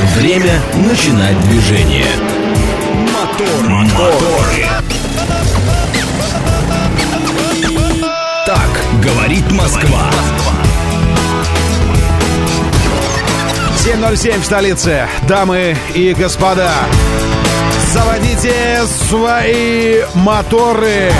Время начинать движение. Мотор. Так говорит Москва. 7:07 в столице. Дамы и господа, заводите свои моторы.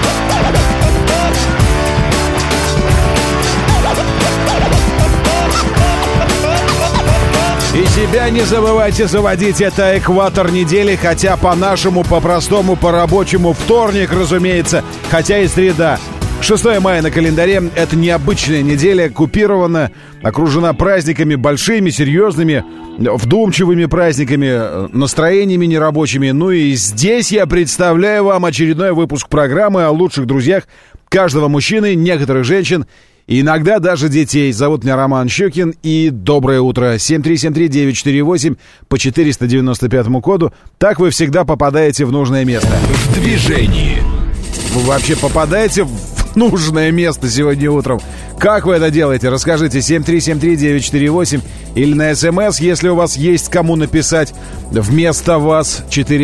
И себя не забывайте заводить. Это экватор недели, хотя по-нашему, по-простому, по-рабочему вторник, разумеется, хотя и среда. 6 мая на календаре. Это необычная неделя, купирована, окружена праздниками большими, серьезными, вдумчивыми праздниками, настроениями нерабочими. Ну и здесь я представляю вам очередной выпуск программы о лучших друзьях каждого мужчины, некоторых женщин, и иногда даже детей. Зовут меня Роман Щукин, и доброе утро. 7373948 по 495 коду. Так вы всегда попадаете в нужное место. В движении. Вы вообще попадаете в нужное место сегодня утром? Как вы это делаете? Расскажите. 7373948 или на СМС, если у вас есть кому написать вместо вас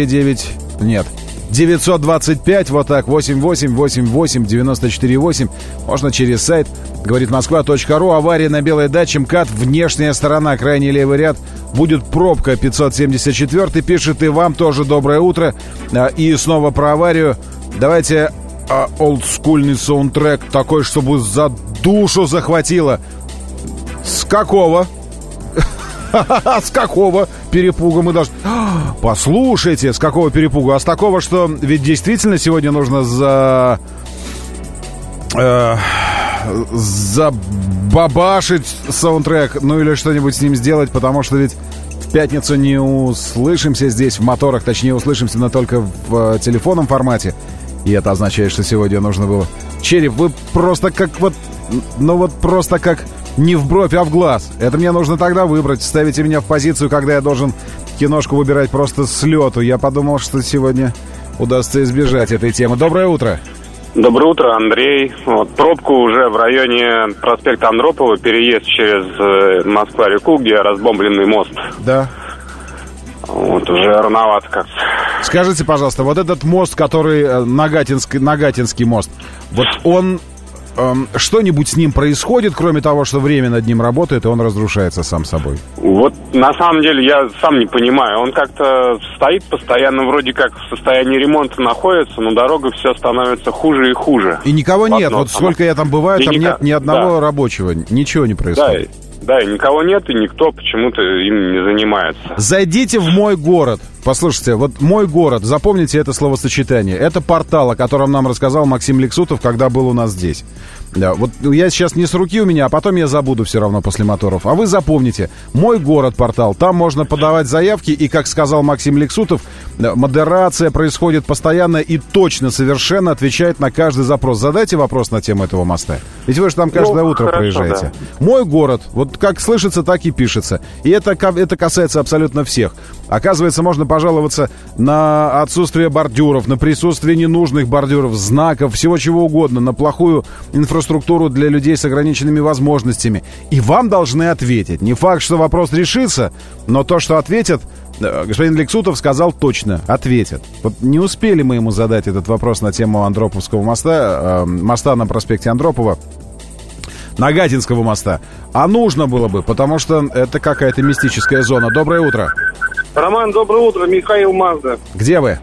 925, вот так, 8888-948. Можно через сайт говоритмосква.ру. Авария на Белой даче, МКАД, внешняя сторона, крайний левый ряд. Будет пробка, 574. Пишет и вам тоже доброе утро. И снова про аварию. Давайте олдскульный саундтрек такой, чтобы за душу захватило. С какого? С какого перепуга мы должны... Послушайте, с какого перепуга? А с такого, что ведь действительно сегодня нужно забабашить саундтрек, ну или что-нибудь с ним сделать, потому что ведь в пятницу не услышимся здесь в моторах, точнее услышимся, но только в телефонном формате. И это означает, что сегодня нужно было... Череп, вы просто как вот... Ну вот просто как... Не в бровь, а в глаз. Это мне нужно тогда выбрать. Ставите меня в позицию, когда я должен киношку выбирать просто с лету. Я подумал, что сегодня удастся избежать этой темы. Доброе утро. Доброе утро, Андрей. Вот, пробку уже в районе проспекта Андропова, переезд через Москва-реку, где разбомбленный мост. Да. Вот, уже рановато как-то. Скажите, пожалуйста, вот этот мост, который Нагатинский мост, вот он... что-нибудь с ним происходит, кроме того, что время над ним работает, и он разрушается сам собой? Вот на самом деле я сам не понимаю. Он как-то стоит постоянно, вроде как в состоянии ремонта находится, но дорога все становится хуже и хуже. И никого нет. Вот сколько я там бываю, там нет ни одного рабочего. Ничего не происходит. Да, и никого нет, и никто почему-то им не занимается. Зайдите в мой город. Послушайте, вот мой город, запомните это словосочетание. Это портал, о котором нам рассказал Максим Лексутов, когда был у нас здесь. Да, вот я сейчас не с руки у меня, а потом я забуду все равно после моторов. А вы запомните, мой город портал, там можно подавать заявки, и, как сказал Максим Лексутов, модерация происходит постоянно и точно, совершенно отвечает на каждый запрос. Задайте вопрос на тему этого моста. Ведь вы же там каждое утро проезжаете. Да. Мой город, вот как слышится, так и пишется. И это касается абсолютно всех. Оказывается, можно пожаловаться на отсутствие бордюров, на присутствие ненужных бордюров, знаков, всего чего угодно, на плохую инфраструктуру для людей с ограниченными возможностями. И вам должны ответить. Не факт, что вопрос решится, но то, что ответят, господин Лексутов сказал точно, ответят. Вот не успели мы ему задать этот вопрос на тему Андроповского моста, моста на проспекте Андропова, Нагатинского моста. А нужно было бы, потому что это какая-то мистическая зона. Доброе утро. Роман, доброе утро. Михаил, Мазда. Где вы?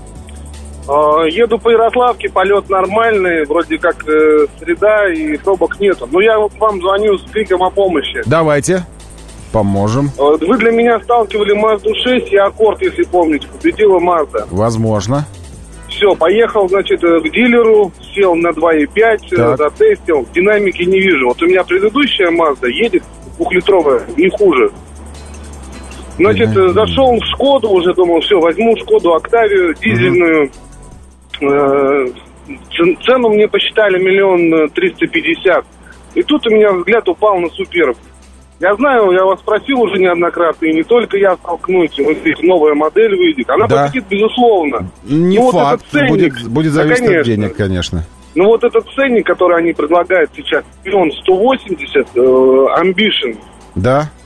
Еду по Ярославке, полет нормальный, вроде как среда и пробок нету. Но я вот вам звоню с криком о помощи. Давайте, поможем. Вы для меня сталкивали Мазду 6 и Аккорд, если помните, победила Мазда. Возможно. Все, поехал, значит, к дилеру, сел на 2.5, затестил, динамики не вижу. Вот у меня предыдущая Мазда едет, 2-литровая, не хуже. Значит, зашел в Шкоду, уже думал, все, возьму Шкоду Октавию, дизельную. Цену мне посчитали 1 350 000. И тут у меня взгляд упал на Суперб. Я знаю, я вас просил уже неоднократно, и не только я столкнусь, вот здесь новая модель выйдет. Она победит, безусловно. Не факт, вот этот ценник, будет зависеть от денег, конечно. Ну вот этот ценник, который они предлагают сейчас, 1 180 000, Ambition. Да.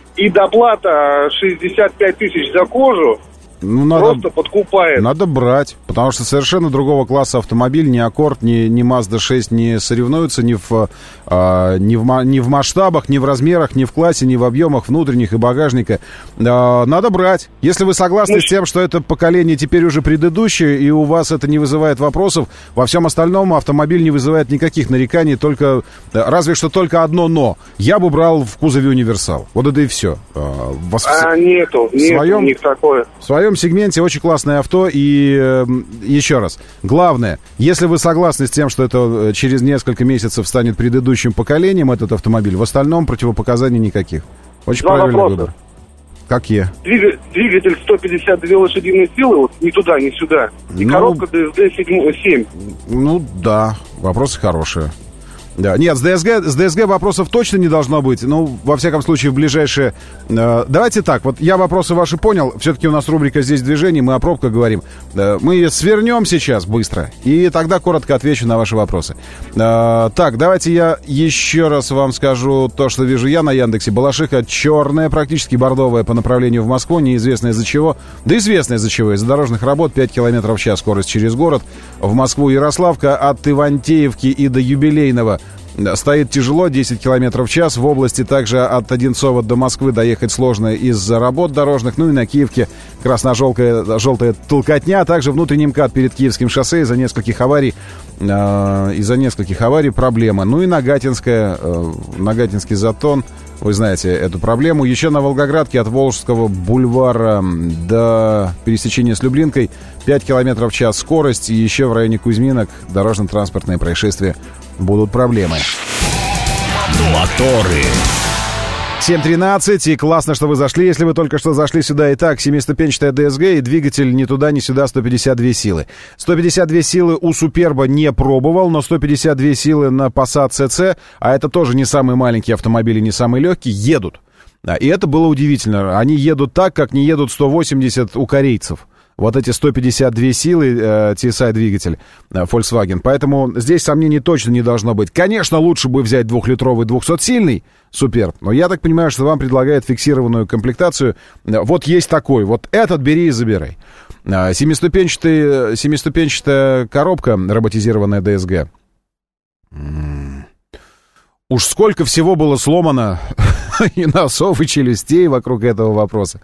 и доплата 65 тысяч за кожу, просто подкупает. Надо брать, потому что совершенно другого класса автомобиль, ни Аккорд, ни Mazda 6 не соревнуются ни в масштабах, ни в размерах, ни в классе, ни в объемах внутренних и багажника. Надо брать. Если вы согласны с тем, что это поколение теперь уже предыдущее, и у вас это не вызывает вопросов, во всем остальном автомобиль не вызывает никаких нареканий, разве что только одно «но». Я бы брал в кузове универсал. Вот это и все. Нету, у них такое. В своем сегменте очень классное авто. И еще раз, главное, если вы согласны с тем, что это через несколько месяцев станет предыдущим поколением, этот автомобиль, в остальном противопоказаний никаких. Очень правильный выбор. Какие? Двигатель 152 лошадиные силы, вот ни туда, ни сюда. И коробка DSG 7. Ну да, вопросы хорошие. Да. Нет, с DSG вопросов точно не должно быть. Ну, во всяком случае, в ближайшие... Давайте так, вот я вопросы ваши понял. Все-таки у нас рубрика «Здесь движение», мы о пробках говорим. Мы свернем сейчас быстро, и тогда коротко отвечу на ваши вопросы. Так, давайте я еще раз вам скажу то, что вижу я на Яндексе. Балашиха черная, практически бордовая по направлению в Москву, неизвестно из-за чего. Да известно из-за чего. Из-за дорожных работ 5 км в час скорость через город. В Москву Ярославка от Ивантеевки и до Юбилейного стоит тяжело, 10 км в час. В области также от Одинцова до Москвы доехать сложно из-за работ дорожных. Ну и на Киевке красно-желтая толкотня. Также внутренний МКАД перед Киевским шоссе из-за нескольких аварий проблема. Ну и Нагатинский затон. Вы знаете эту проблему. Еще на Волгоградке от Волжского бульвара до пересечения с Люблинкой 5 км в час скорость. И еще в районе Кузьминок дорожно-транспортные происшествия будут проблемы. Моторы. 7:13, и классно, что вы зашли. Если вы только что зашли сюда, итак, 7-ступенчатая DSG и двигатель ни туда, ни сюда, 152 силы. 152 силы у Суперба не пробовал, но 152 силы на Passat CC, а это тоже не самый маленький автомобиль и не самый легкий, едут. И это было удивительно. Они едут так, как не едут 180 у корейцев. Вот эти 152 силы TSI-двигатель Volkswagen. Поэтому здесь сомнений точно не должно быть. Конечно, лучше бы взять 2-литровый 200-сильный Суперб, но я так понимаю, что вам предлагают фиксированную комплектацию. Вот есть такой, вот этот бери и забирай. 7-ступенчатая коробка, роботизированная DSG. Уж сколько всего было сломано и носов, и челюстей вокруг этого вопроса.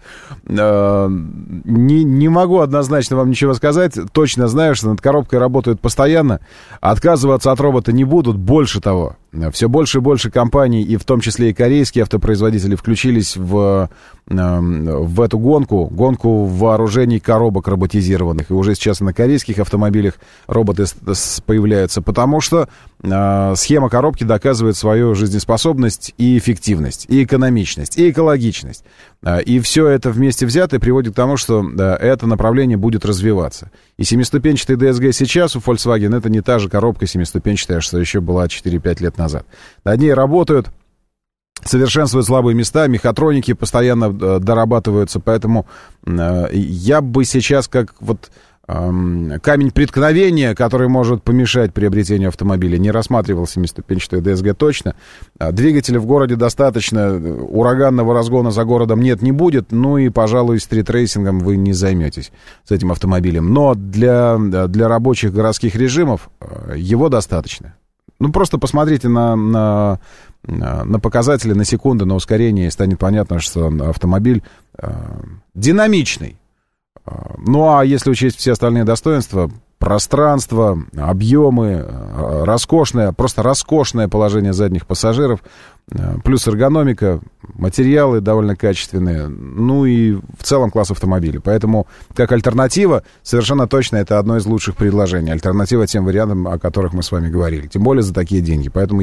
Не могу однозначно вам ничего сказать. Точно знаю, что над коробкой работают постоянно. Отказываться от робота не будут. Больше того, все больше и больше компаний, и в том числе и корейские автопроизводители, включились в эту гонку вооружений коробок роботизированных. И уже сейчас на корейских автомобилях роботы появляются, потому что схема коробки доказывает свою жизнеспособность и эффективность, и экономичность, и экологичность. И все это вместе взятое приводит к тому, что это направление будет развиваться. И 7-ступенчатый DSG сейчас у Volkswagen — это не та же коробка 7-ступенчатая, что еще была 4-5 лет назад. Над ней работают, совершенствуют слабые места, мехатроники постоянно дорабатываются, поэтому я бы сейчас как вот камень преткновения, который может помешать приобретению автомобиля, не рассматривал 7-ступенчатую DSG точно. Двигателя в городе достаточно, ураганного разгона за городом не будет, ну и, пожалуй, стритрейсингом вы не займетесь с этим автомобилем. Но для рабочих городских режимов его достаточно. Ну, просто посмотрите на показатели, на секунды, на ускорение, и станет понятно, что автомобиль динамичный. Ну, а если учесть все остальные достоинства, пространство, объемы, просто роскошное положение задних пассажиров, плюс эргономика, материалы довольно качественные, ну и в целом класс автомобиля. Поэтому, как альтернатива, совершенно точно это одно из лучших предложений. Альтернатива тем вариантам, о которых мы с вами говорили. Тем более за такие деньги. Поэтому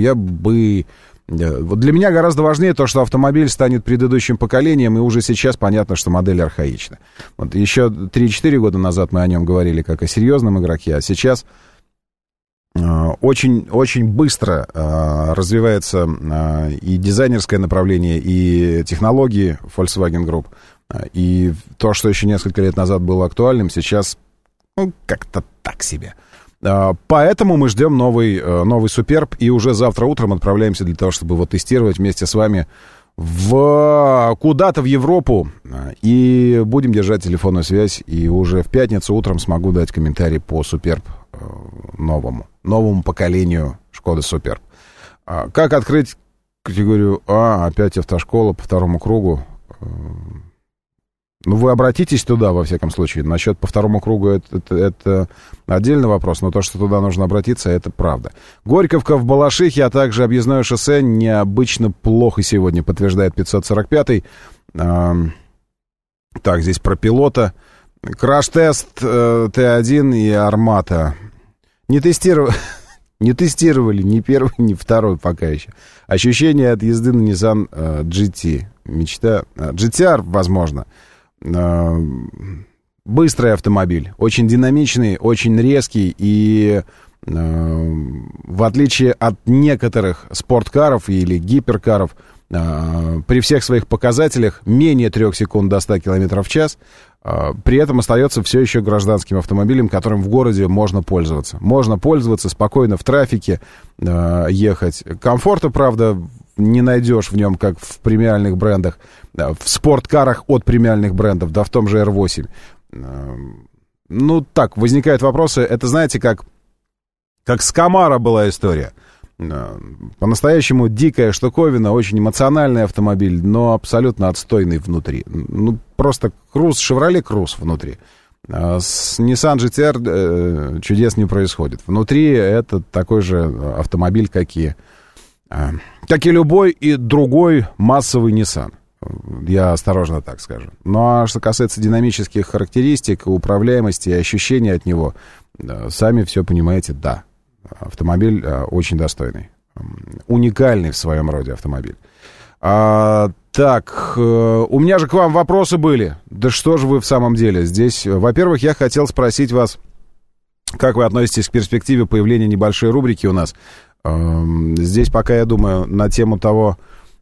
вот для меня гораздо важнее то, что автомобиль станет предыдущим поколением, и уже сейчас понятно, что модель архаична. Вот еще 3-4 года назад мы о нем говорили как о серьезном игроке, а сейчас очень, очень быстро развивается и дизайнерское направление, и технологии Volkswagen Group. И то, что еще несколько лет назад было актуальным, сейчас как-то так себе. Поэтому мы ждем новый Суперб, и уже завтра утром отправляемся для того, чтобы его тестировать вместе с вами куда-то в Европу, и будем держать телефонную связь, и уже в пятницу утром смогу дать комментарий по Superb новому поколению Шкода Superb. Как открыть категорию А, опять автошкола по второму кругу? Ну, вы обратитесь туда, во всяком случае. Насчет по второму кругу это отдельный вопрос, но то, что туда нужно обратиться, это правда. Горьковка в Балашихе, а также объездное шоссе необычно плохо сегодня, подтверждает 545-й. Так, здесь про пилота. Краш-тест Т1 и Армата. Не тестировали ни первый, ни второй пока еще. Ощущение от езды на Nissan GT. Мечта. GTR, возможно. Быстрый автомобиль, очень динамичный, очень резкий, и в отличие от некоторых спорткаров или гиперкаров, при всех своих показателях менее 3 секунд до 100 км в час, при этом остается все еще гражданским автомобилем, которым в городе можно пользоваться. Можно пользоваться, спокойно в трафике ехать. Комфорта, правда, не найдешь в нем, как в премиальных брендах, в спорткарах от премиальных брендов, да в том же R8. Ну, так, возникают вопросы. Это, знаете, как с Camaro была история. По-настоящему дикая штуковина, очень эмоциональный автомобиль, но абсолютно отстойный внутри. Ну, просто Chevrolet Cruze внутри. С Nissan GT-R чудес не происходит. Внутри это такой же автомобиль, как и любой и другой массовый Nissan. Я осторожно так скажу. Ну, а что касается динамических характеристик, управляемости и ощущений от него, сами все понимаете, да. Автомобиль очень достойный. Уникальный в своем роде автомобиль. Так, у меня же к вам вопросы были. Да что же вы в самом деле здесь? Во-первых, я хотел спросить вас, как вы относитесь к перспективе появления небольшой рубрики у нас. Здесь пока я думаю на тему того,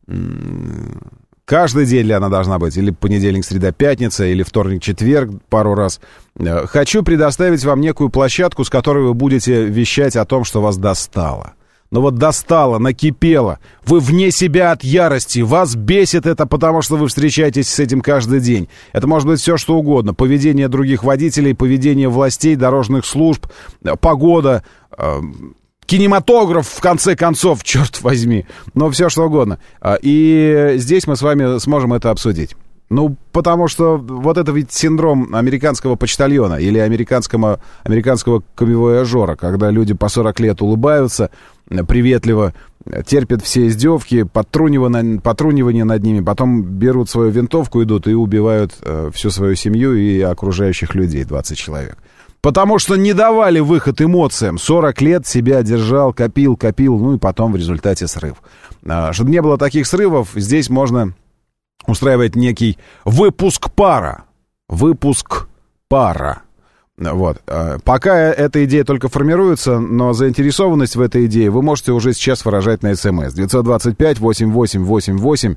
каждый день ли она должна быть, или понедельник, среда, пятница, или вторник, четверг пару раз. Хочу предоставить вам некую площадку, с которой вы будете вещать о том, что вас достало. Ну вот достало, накипело, вы вне себя от ярости, вас бесит это, потому что вы встречаетесь с этим каждый день. Это может быть все, что угодно. Поведение других водителей, поведение властей, дорожных служб, погода, кинематограф, в конце концов, черт возьми. Но все, что угодно. И здесь мы с вами сможем это обсудить. Ну, потому что вот это ведь синдром американского почтальона или американского камевояжера, когда люди по 40 лет улыбаются приветливо, терпят все издевки, подтрунивание над ними, потом берут свою винтовку, идут и убивают всю свою семью и окружающих людей, 20 человек. Потому что не давали выход эмоциям. 40 лет себя держал, копил, ну и потом в результате срыв. Чтобы не было таких срывов, здесь можно устраивать некий выпуск пара. Вот. Пока эта идея только формируется, но заинтересованность в этой идее вы можете уже сейчас выражать на СМС. 925-8888-94-8.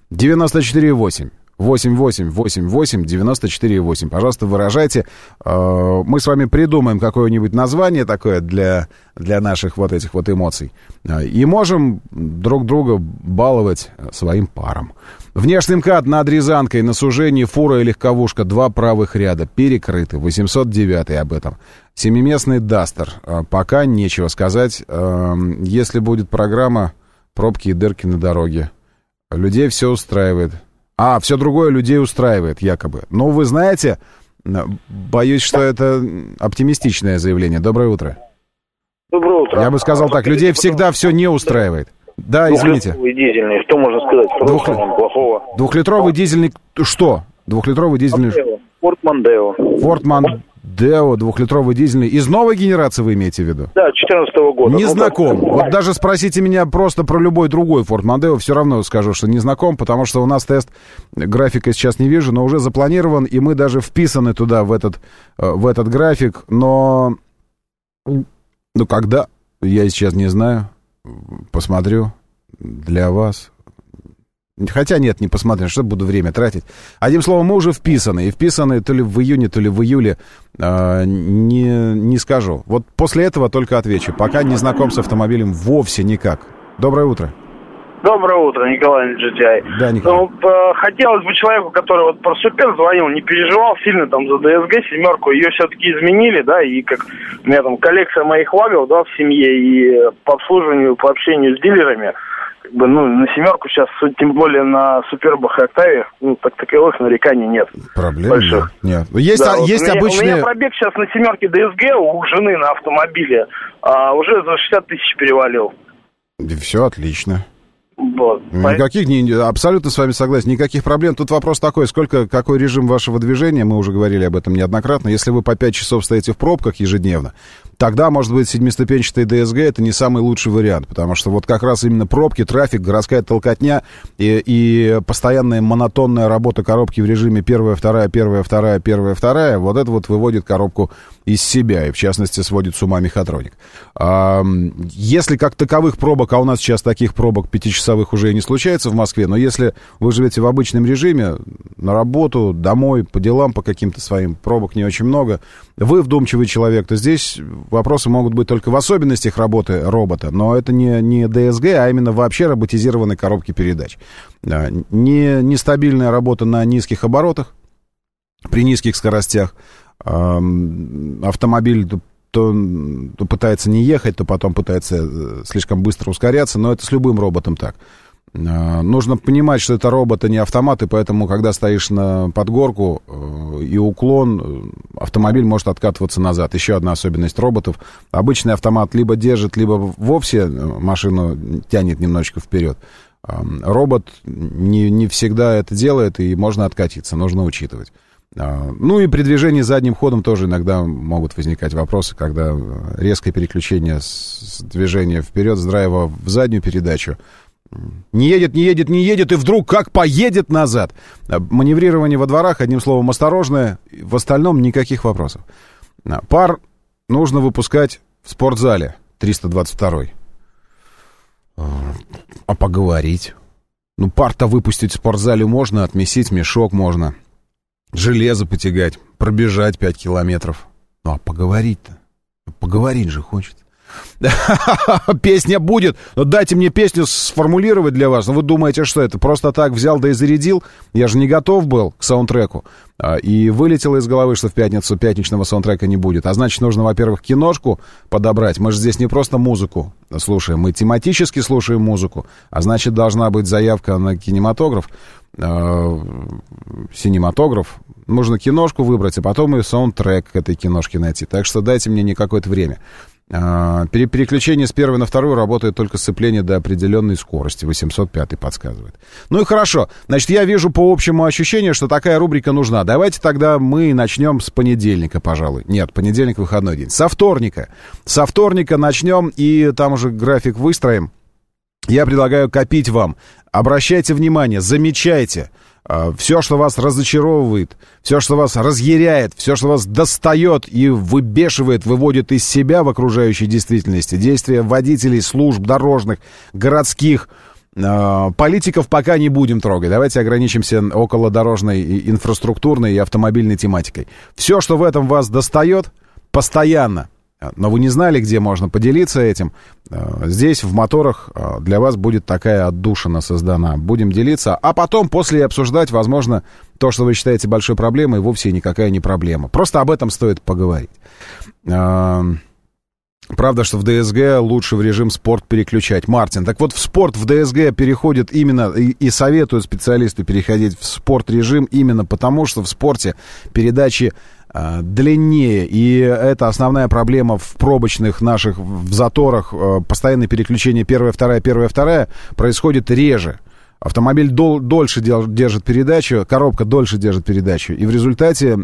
88-88-94-8. Пожалуйста, выражайте. Мы с вами придумаем какое-нибудь название такое для наших вот этих вот эмоций. И можем друг друга баловать своим паром. Внешний МКАД над Рязанкой на сужении фура и легковушка. 2 правых ряда перекрыты. 809-й об этом. 7-местный Дастер. Пока нечего сказать. Если будет программа «Пробки и дырки на дороге», людей все устраивает. Все другое людей устраивает, якобы. Но вы знаете, боюсь, что это оптимистичное заявление. Доброе утро. Доброе утро. Я бы сказал так, людей всегда все не устраивает. Да, извините. Двухлитровый дизельный, что можно сказать? Хорошего, плохого. Двухлитровый дизельный, что? Двухлитровый дизельный... Форд Мондео. Форд Мондео, двухлитровый дизельный. Из новой генерации вы имеете в виду? Да, 2014 года. Не знаком. Вот даже спросите меня просто про любой другой Форд Мондео, все равно скажу, что не знаком, потому что у нас тест, графика сейчас не вижу, но уже запланирован, и мы даже вписаны туда, в этот график, но... Ну, когда? Я сейчас не знаю. Посмотрю для вас. Хотя нет, не посмотрю, что буду время тратить. Одним словом, мы уже вписаны. И вписаны то ли в июне, то ли в июле. Не скажу. Вот после этого только отвечу. Пока не знаком с автомобилем вовсе никак. Доброе утро. Доброе утро, Николай GTI. Да, Николай. Хотелось бы человеку, который вот про Супер звонил, не переживал сильно там за DSG 7, ее все-таки изменили, да, и как у меня там коллекция моих лагов, да, в семье, и по обслуживанию, по общению с дилерами, как бы, на 7 сейчас, тем более на Супербах и Октавиях, таковых нареканий нет. Проблем больших. Нет. Есть, да, есть обычные... У меня пробег сейчас на 7 DSG у жены на автомобиле уже за 60 тысяч перевалил. И все отлично. Вот. Никаких, абсолютно с вами согласен, никаких проблем. Тут вопрос такой, какой режим вашего движения, мы уже говорили об этом неоднократно. Если вы по 5 часов стоите в пробках ежедневно, тогда, может быть, 7-ступенчатый DSG это не самый лучший вариант, потому что вот как раз именно пробки, трафик, городская толкотня и постоянная монотонная работа коробки в режиме первая, вторая, вот это вот выводит коробку из себя, и в частности сводит с ума мехатроник. Если как таковых пробок, а у нас сейчас таких пробок 5-часовых уже и не случается в Москве, но если вы живете в обычном режиме, на работу, домой, по делам, по каким-то своим, пробок не очень много, вы вдумчивый человек, то здесь вопросы могут быть только в особенностях работы робота, но это не DSG, а именно вообще роботизированной коробки передач. Нестабильная работа на низких оборотах, при низких скоростях, автомобиль то пытается не ехать, то потом пытается слишком быстро ускоряться, но это с любым роботом так. Нужно понимать, что это робот, а не автомат, и поэтому, когда стоишь под горку и уклон, автомобиль может откатываться назад. Еще одна особенность роботов. Обычный автомат либо держит, либо вовсе машину тянет немножечко вперед. Робот не всегда это делает, и можно откатиться, нужно учитывать. Ну и при движении задним ходом тоже иногда могут возникать вопросы, когда резкое переключение с движения вперед, с драйва в заднюю передачу. Не едет, и вдруг как поедет назад. Маневрирование во дворах, одним словом, осторожное, в остальном никаких вопросов. Пар нужно выпускать в спортзале 322. А поговорить? Пар-то выпустить в спортзале можно, отмесить мешок можно. Железо потягать, пробежать 5 километров. А поговорить-то? Поговорить же хочется. Песня будет. Дайте мне песню сформулировать для вас. Вы думаете, что это? Просто так взял да и зарядил? Я же не готов был к саундтреку. И вылетело из головы, что в пятницу пятничного саундтрека не будет. А значит, нужно, во-первых, киношку подобрать. Мы же здесь не просто музыку слушаем, мы тематически слушаем музыку. А значит, должна быть заявка на кинематограф. Синематограф. Нужно киношку выбрать, а потом и саундтрек к этой киношке найти. Так что дайте мне не какое-то время. Переключение с первой на вторую работает только сцепление до определенной скорости. 805 подсказывает. Ну и хорошо. Значит, я вижу по общему ощущению, что такая рубрика нужна. Давайте тогда мы начнем с понедельника, пожалуй. Нет, понедельник выходной день. Со вторника. Со вторника начнем, и там уже график выстроим. Я предлагаю копить вам. Обращайте внимание, замечайте. Все, что вас разочаровывает, все, что вас разъяряет, все, что вас достает и выбешивает, выводит из себя в окружающей действительности, действия водителей, служб дорожных, городских, политиков пока не будем трогать. Давайте ограничимся околодорожной, инфраструктурной и автомобильной тематикой. Все, что в этом вас достает, постоянно. Но вы не знали, где можно поделиться этим. Здесь, в моторах, для вас будет такая отдушина создана. Будем делиться, а потом, после обсуждать, возможно, то, что вы считаете большой проблемой, вовсе никакая не проблема. Просто об этом стоит поговорить. Правда, что в DSG лучше в режим спорт переключать. Мартин, так вот в спорт в DSG переходит именно, и советуют специалисты переходить в спорт-режим именно потому, что в спорте передачи длиннее, и это основная проблема в пробочных наших, в заторах. Постоянное переключение первая-вторая происходит реже. Автомобиль дольше держит передачу, коробка дольше держит передачу, и в результате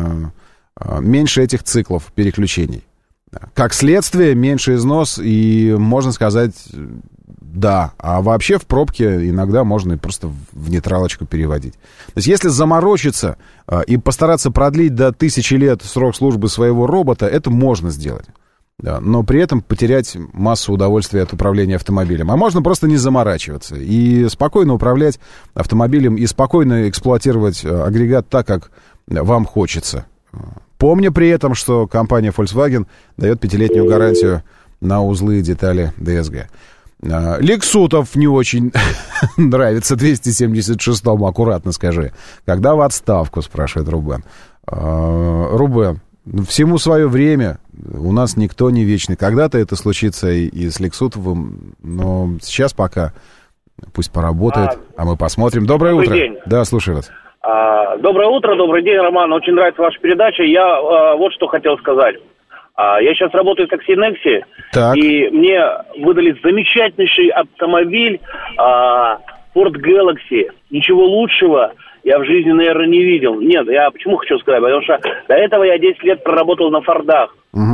меньше этих циклов переключений. Как следствие, меньше износ, и можно сказать, да. А вообще в пробке иногда можно и просто в нейтралочку переводить. То есть если заморочиться и постараться продлить до 1000 лет срок службы своего робота, это можно сделать. Да, но при этом потерять массу удовольствия от управления автомобилем. А можно просто не заморачиваться и спокойно управлять автомобилем и спокойно эксплуатировать агрегат так, как вам хочется. Помня при этом, что компания Volkswagen дает 5-летнюю гарантию на узлы и детали DSG. Лексутов не очень нравится 276-му, аккуратно скажи. Когда в отставку, спрашивает Рубен. Рубен, всему свое время, у нас никто не вечный. Когда-то это случится и с Лексутовым, но сейчас пока пусть поработает, а мы посмотрим. Доброе утро. День. Да, слушаю вас. Доброе утро, добрый день, Роман. Очень нравится ваша передача. Я вот что хотел сказать. Я сейчас работаю в такси Некси, и мне выдали замечательнейший автомобиль Ford Galaxy. Ничего лучшего я в жизни, наверное, не видел. Нет, я почему хочу сказать? Потому что до этого я 10 лет проработал на Фордах.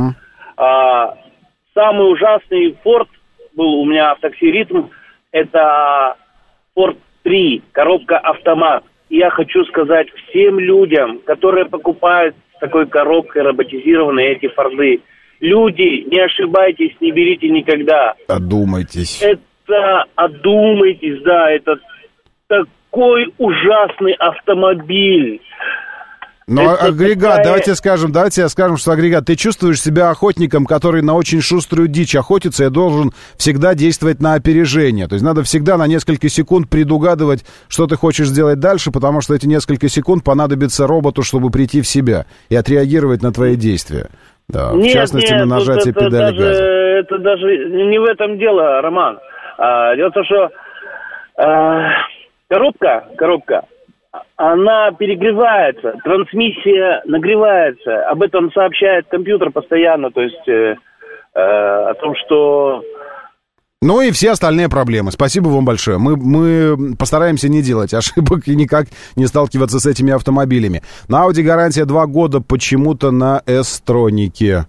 Самый ужасный Ford был у меня в такси «Ритм». Это Ford 3, коробка автомат. И я хочу сказать всем людям, которые покупают с такой коробкой роботизированные эти Форды: люди, не ошибайтесь, не берите никогда. Одумайтесь. Одумайтесь, да, это такой ужасный автомобиль. Но агрегат, давайте скажем, что агрегат, ты чувствуешь себя охотником, который на очень шуструю дичь охотится и должен всегда действовать на опережение. То есть надо всегда на несколько секунд предугадывать, что ты хочешь сделать дальше, потому что эти несколько секунд понадобится роботу, чтобы прийти в себя и отреагировать на твои действия. Да, в частности, на нажатие педали газа. Это даже не в этом дело, Роман. Дело в том, что коробка, она перегревается, трансмиссия нагревается. Об этом сообщает компьютер постоянно, то есть о том, что... Ну и все остальные проблемы. Спасибо вам большое. Мы постараемся не делать ошибок и никак не сталкиваться с этими автомобилями. На Audi гарантия 2 года почему-то на S-тронике.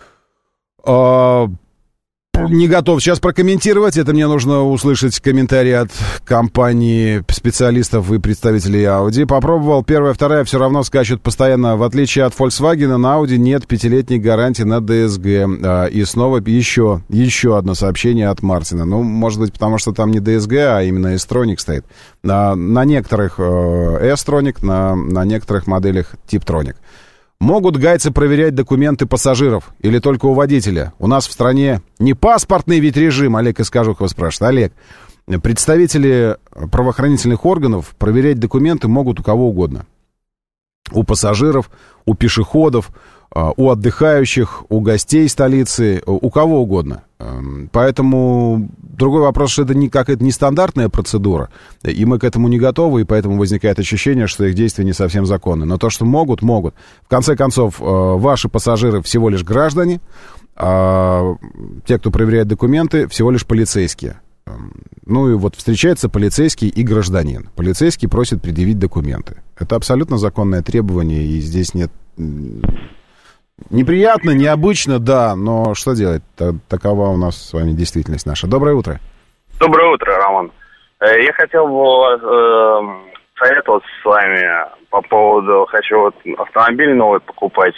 Не готов сейчас прокомментировать. Это мне нужно услышать комментарии от компании специалистов и представителей Audi. Попробовал. Первая, вторая все равно скачут постоянно. В отличие от Volkswagen, на Audi нет 5-летней гарантии на DSG. И снова еще одно сообщение от Мартина. Ну, может быть, потому что там не DSG, а именно S-Tronic стоит. На некоторых S-Tronic, на некоторых моделях Tiptronic. Могут гайцы проверять документы пассажиров или только у водителя? У нас в стране не паспортный ведь режим, Олег из Кожухова спрашивает. Олег, представители правоохранительных органов проверять документы могут у кого угодно. У пассажиров, у пешеходов, у отдыхающих, у гостей столицы, у кого угодно. Поэтому другой вопрос, что это какая-то нестандартная процедура, и мы к этому не готовы, и поэтому возникает ощущение, что их действия не совсем законны. Но то, что могут. В конце концов, ваши пассажиры всего лишь граждане, а те, кто проверяет документы, всего лишь полицейские. Ну и вот встречается полицейский и гражданин. Полицейский просит предъявить документы. Это абсолютно законное требование, и здесь нет... Неприятно, необычно, да, но что делать? Такова у нас с вами действительность наша. Доброе утро. Доброе утро, Роман. Я хотел бы советоваться с вами по поводу, хочу автомобиль новый покупать.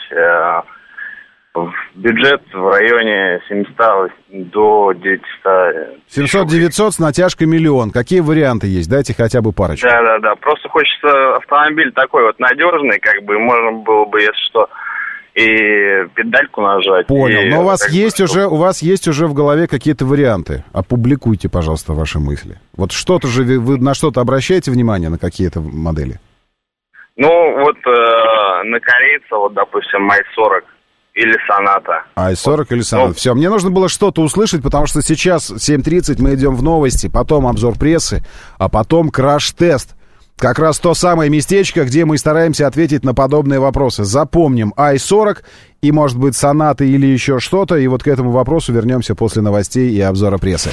Бюджет в районе 700 до 900. 700-900 с натяжкой миллион. Какие варианты есть? Дайте хотя бы парочку. Да. Просто хочется автомобиль такой надежный, можно было бы, если что, и педальку нажать. Понял. Но у вас есть уже в голове какие-то варианты. Опубликуйте, пожалуйста, ваши мысли. Вот что-то же вы на что-то обращаете внимание, на какие-то модели? На корейца, допустим, i40 или Соната. i40 или Соната. Все, мне нужно было что-то услышать, потому что сейчас 7:30 мы идем в новости, потом обзор прессы, а потом краш-тест. Как раз то самое местечко, где мы стараемся ответить на подобные вопросы. Запомним i40 и, может быть, Сонаты или еще что-то. И вот к этому вопросу вернемся после новостей и обзора прессы.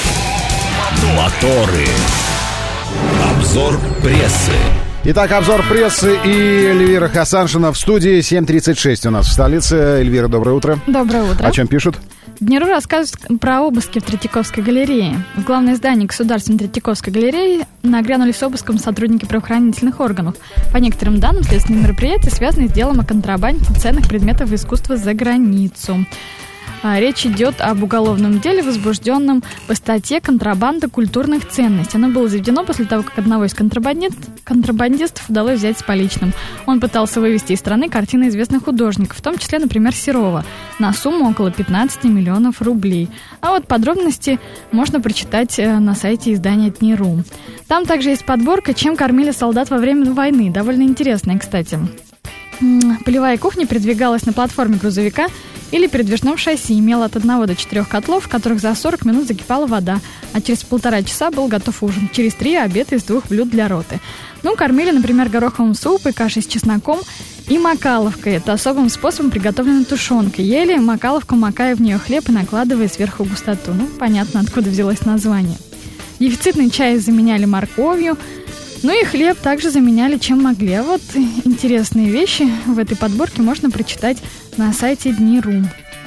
Моторы. Обзор прессы. Итак, обзор прессы и Эльвира Хасаншина в студии. 7:36 у нас в столице. Эльвира, доброе утро. Доброе утро. О чем пишут? Днеру рассказывают про обыски в Третьяковской галерее. В главное здание Государственной Третьяковской галереи нагрянули с обыском сотрудники правоохранительных органов. По некоторым данным, следственные мероприятия связаны с делом о контрабанде ценных предметов искусства за границу. Речь идет об уголовном деле, возбужденном по статье «Контрабанда культурных ценностей». Оно было заведено после того, как одного из контрабандистов удалось взять с поличным. Он пытался вывести из страны картины известных художников, в том числе, например, Серова, на сумму около 15 миллионов рублей. А вот подробности можно прочитать на сайте издания «Дни.ру». Там также есть подборка «Чем кормили солдат во время войны». Довольно интересная, кстати. Полевая кухня передвигалась на платформе грузовика или передвижном шасси, имела от 1 до 4 котлов, в которых за 40 минут закипала вода, а через 1,5 часа был готов ужин, через 3 обед из 2 блюд для роты. Кормили, например, гороховым супом, кашей с чесноком и макаловкой. Это особым способом приготовленной тушенкой. Ели макаловку, макая в нее хлеб и накладывая сверху густоту. Понятно, откуда взялось название. Дефицитный чай заменяли морковью, и хлеб также заменяли чем могли. А вот интересные вещи в этой подборке можно прочитать на сайте Дни.ру.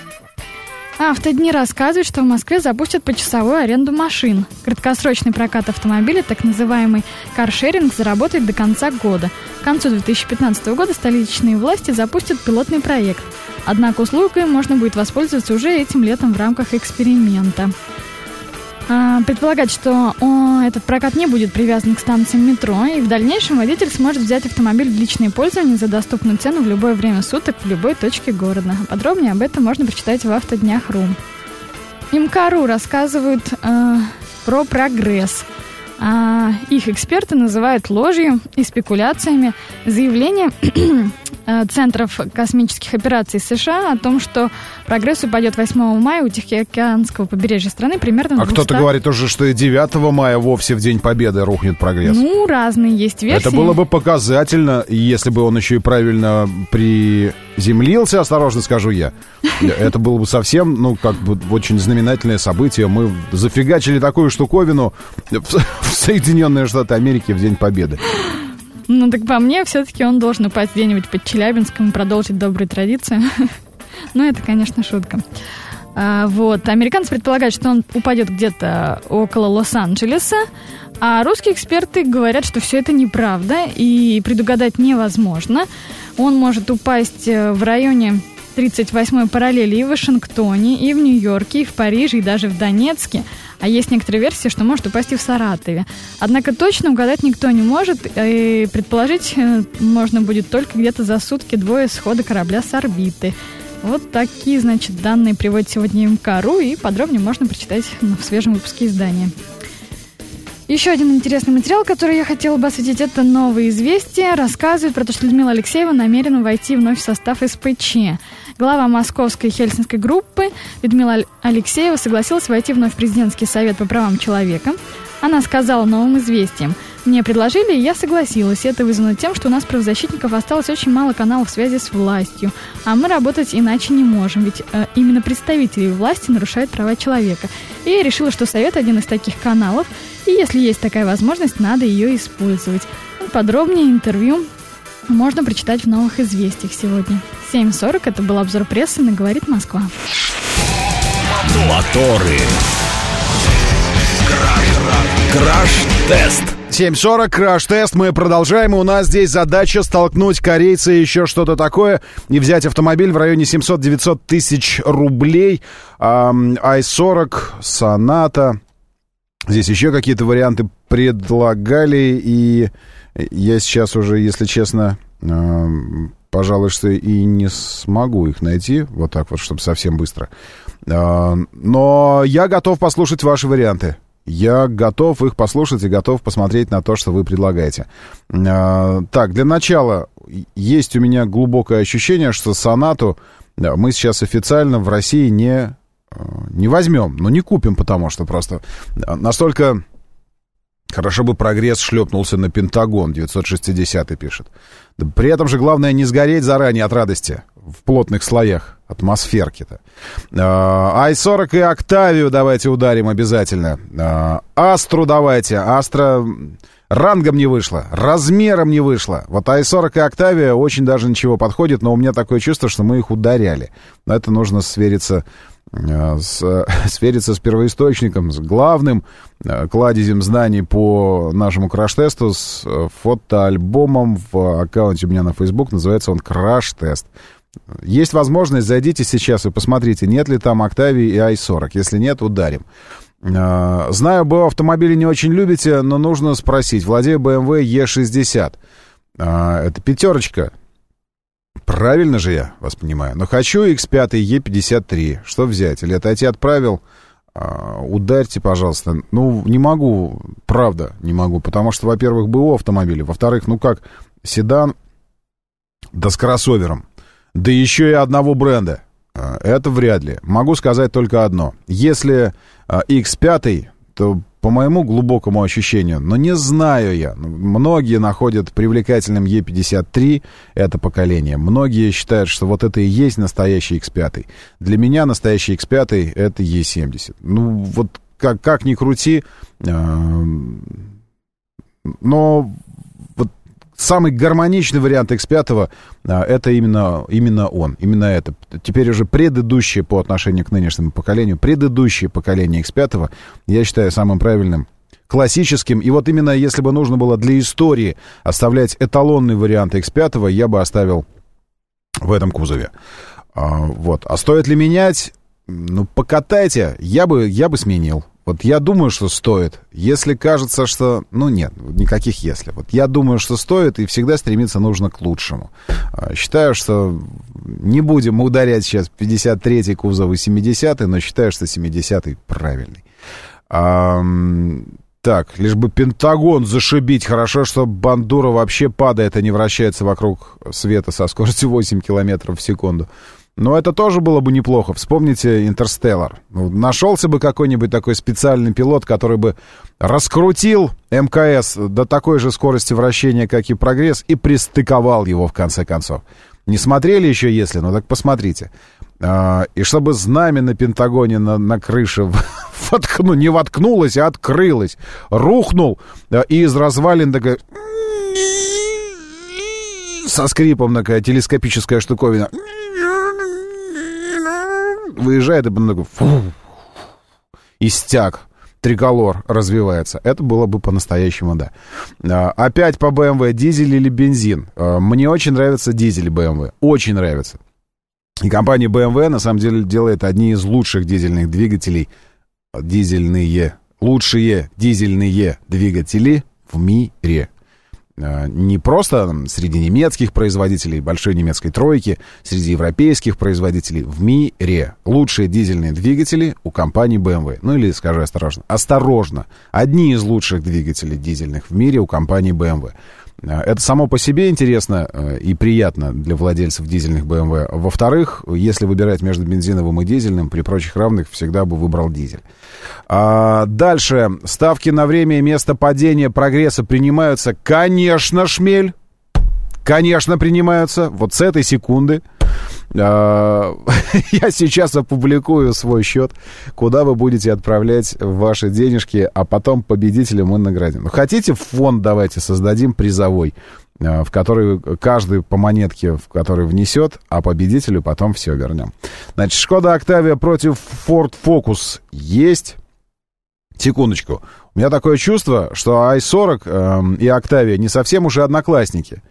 Автодни рассказывают, что в Москве запустят почасовую аренду машин. Краткосрочный прокат автомобиля, так называемый каршеринг, заработает до конца года. К концу 2015 года столичные власти запустят пилотный проект. Однако услугой можно будет воспользоваться уже этим летом в рамках эксперимента. Предполагать, что этот прокат не будет привязан к станциям метро, и в дальнейшем водитель сможет взять автомобиль в личное пользование за доступную цену в любое время суток в любой точке города. Подробнее об этом можно прочитать в Автоднях.ру. МК.ру рассказывают про прогресс. Их эксперты называют ложью и спекуляциями заявление Центров космических операций США о том, что прогресс упадет 8 мая у Тихоокеанского побережья страны примерно в 200... кто-то говорит уже, что и 9 мая вовсе в День Победы рухнет прогресс. Разные есть версии. Это было бы показательно, если бы он еще и правильно приземлился, осторожно скажу я. Это было бы совсем, очень знаменательное событие. Мы зафигачили такую штуковину в Соединенные Штаты Америки в День Победы. Так по мне, все-таки он должен упасть где-нибудь под Челябинском и продолжить добрые традиции. Это, конечно, шутка. Американцы предполагают, что он упадет где-то около Лос-Анджелеса, а русские эксперты говорят, что все это неправда и предугадать невозможно. Он может упасть в районе 38-й параллели и в Вашингтоне, и в Нью-Йорке, и в Париже, и даже в Донецке. А есть некоторые версии, что может упасть и в Саратове. Однако точно угадать никто не может, и предположить можно будет только где-то за сутки до исхода корабля с орбиты. Вот такие, данные приводит сегодня МК.ру, и подробнее можно прочитать в свежем выпуске издания. Еще один интересный материал, который я хотела бы осветить, это «Новые известия». Рассказывает про то, что Людмила Алексеева намерена войти вновь в состав СПЧ. Глава московской хельсинской группы Людмила Алексеева согласилась войти вновь в президентский совет по правам человека. Она сказала «Новым известиям»: «Мне предложили, и я согласилась. Это вызвано тем, что у нас правозащитников осталось очень мало каналов связи с властью. А мы работать иначе не можем, ведь именно представители власти нарушают права человека. И я решила, что совет один из таких каналов, и если есть такая возможность, надо ее использовать». Подробнее интервью можно прочитать в «Новых известиях» сегодня. 7:40, это был обзор прессы на «Говорит Москва». Моторы. Краш-тест. 7:40, краш-тест, мы продолжаем. У нас здесь задача столкнуть корейца и еще что-то такое и взять автомобиль в районе 700-900 тысяч рублей. i40, Sonata. Здесь еще какие-то варианты предлагали, и я сейчас уже, если честно, пожалуй, что и не смогу их найти, вот так вот, чтобы совсем быстро. Но я готов послушать ваши варианты. Я готов их послушать и готов посмотреть на то, что вы предлагаете. Так, для начала, есть у меня глубокое ощущение, что Сонату мы сейчас официально в России не возьмем, но не купим, потому что просто настолько хорошо бы прогресс шлепнулся на Пентагон, 960-й пишет. Да при этом же главное не сгореть заранее от радости в плотных слоях атмосферки-то. i40 и Октавию давайте ударим обязательно. Астру давайте. Астра рангом не вышла, размером не вышла. Вот i40 и Октавия очень даже ничего подходит, но у меня такое чувство, что мы их ударяли. Но это нужно свериться с первоисточником, с главным кладезем знаний по нашему краш-тесту, с фотоальбомом в аккаунте у меня на Facebook. Называется он «Краш-тест». Есть возможность, зайдите сейчас и посмотрите, нет ли там Octavia и i40. Если нет, ударим. Знаю, БУ автомобили не очень любите, но нужно спросить. Владею BMW E60. Это пятерочка. Правильно же я вас понимаю. Но хочу X5 E53. Что взять? Или отойти отправил? Ударьте, пожалуйста. Ну, не могу, правда, не могу. Потому что, во-первых, БУ автомобили. Во-вторых, ну как, седан, да с кроссовером. Да еще и одного бренда. Это вряд ли. Могу сказать только одно. Если X5, то по моему глубокому ощущению, но не знаю я, многие находят привлекательным E53 это поколение. Многие считают, что вот это и есть настоящий X5. Для меня настоящий X5 это E70. Ну, вот как ни крути, но вот самый гармоничный вариант X5 это именно он, именно это. Теперь уже предыдущее по отношению к нынешнему поколению, предыдущее поколение X5 я считаю самым правильным, классическим. И вот именно если бы нужно было для истории оставлять эталонный вариант X5, я бы оставил в этом кузове. Вот. А стоит ли менять? Ну, покатайте, я бы сменил. Вот я думаю, что стоит. Если кажется, что... Ну, нет, никаких если. Вот я думаю, что стоит, и всегда стремиться нужно к лучшему. Считаю, что... Не будем ударять сейчас 53-й кузов и 70-й, но считаю, что 70-й правильный. Так, лишь бы Пентагон зашибить. Хорошо, что Бандура вообще падает, а не вращается вокруг света со скоростью 8 километров в секунду. Но это тоже было бы неплохо. Вспомните «Интерстеллар». Нашелся бы какой-нибудь такой специальный пилот, который бы раскрутил МКС до такой же скорости вращения, как и «Прогресс», и пристыковал его в конце концов. Не смотрели еще, если? Ну так посмотрите. И чтобы знамя на Пентагоне на крыше не воткнулось, а открылось. Рухнул, и из развалин такая... Со скрипом такая телескопическая штуковина... Выезжает, и такой, и стяг, триколор развивается. Это было бы по-настоящему, да. Опять по BMW, дизель или бензин? Мне очень нравится дизель BMW, очень нравится. И компания BMW, на самом деле, делает одни из лучших дизельных двигателей, лучшие дизельные двигатели в мире. Не просто среди немецких производителей, большой немецкой тройки, среди европейских производителей в мире. Лучшие дизельные двигатели у компании BMW. Ну или, скажу осторожно, одни из лучших двигателей дизельных в мире у компании BMW. Это само по себе интересно и приятно для владельцев дизельных BMW. Во-вторых, если выбирать между бензиновым и дизельным, при прочих равных всегда бы выбрал дизель. Дальше. Ставки на время и место падения прогресса принимаются? Конечно, Шмель. Конечно, принимаются. Вот с этой секунды. Я сейчас опубликую свой счет, куда вы будете отправлять ваши денежки, а потом победителя мы наградим. Хотите фонд, давайте создадим призовой, в который каждый по монетке, в который внесет, а победителю потом все вернем. Значит, Шкода Октавия против Ford Focus есть. Секундочку. У меня такое чувство, что i40 и Октавия не совсем уже одноклассники.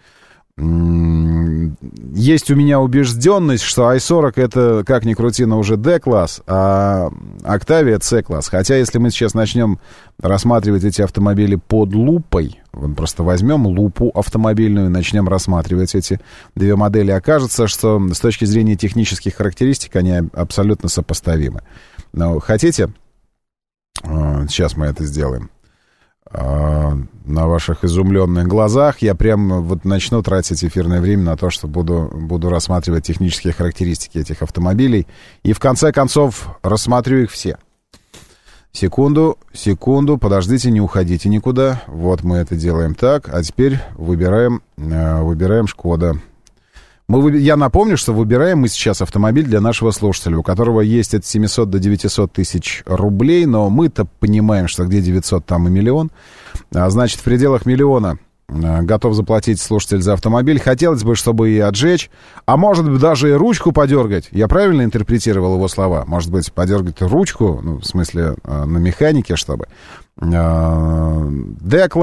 Есть у меня убежденность, что i40 это, как ни крути, но уже D-класс, а Octavia C-класс. Хотя, если мы сейчас начнем рассматривать эти автомобили под лупой, вот просто возьмем лупу автомобильную и начнем рассматривать эти две модели, окажется, что с точки зрения технических характеристик они абсолютно сопоставимы. Но хотите? Сейчас мы это сделаем. На ваших изумленных глазах я прям вот начну тратить эфирное время на то, что буду рассматривать технические характеристики этих автомобилей. И в конце концов рассмотрю их все. Секунду, подождите, не уходите никуда. Вот мы это делаем так. А теперь выбираем Шкода. Я напомню, что выбираем мы сейчас автомобиль для нашего слушателя, у которого есть от 700 до 900 тысяч рублей, но мы-то понимаем, что где 900, там и миллион. Значит, в пределах миллиона готов заплатить слушатель за автомобиль. Хотелось бы, чтобы и отжечь, а может быть, даже и ручку подергать. Я правильно интерпретировал его слова? Может быть, подергать ручку, ну, в смысле, на механике, чтобы.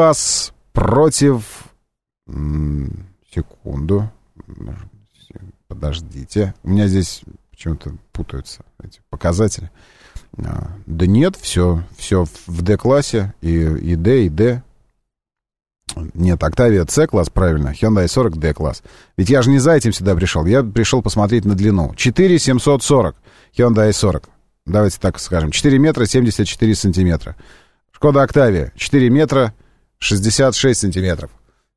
D-класс против... Секунду. Подождите. У меня здесь почему-то путаются эти показатели. Да нет, все в D-классе, и D, и D. Нет, Octavia C-класс, правильно, Hyundai i40 D-класс. Ведь я же не за этим сюда пришел, я пришел посмотреть на длину. 4740 Hyundai i40. Давайте так скажем, 4 метра 74 сантиметра. Шкода Octavia 4 метра 66 сантиметров.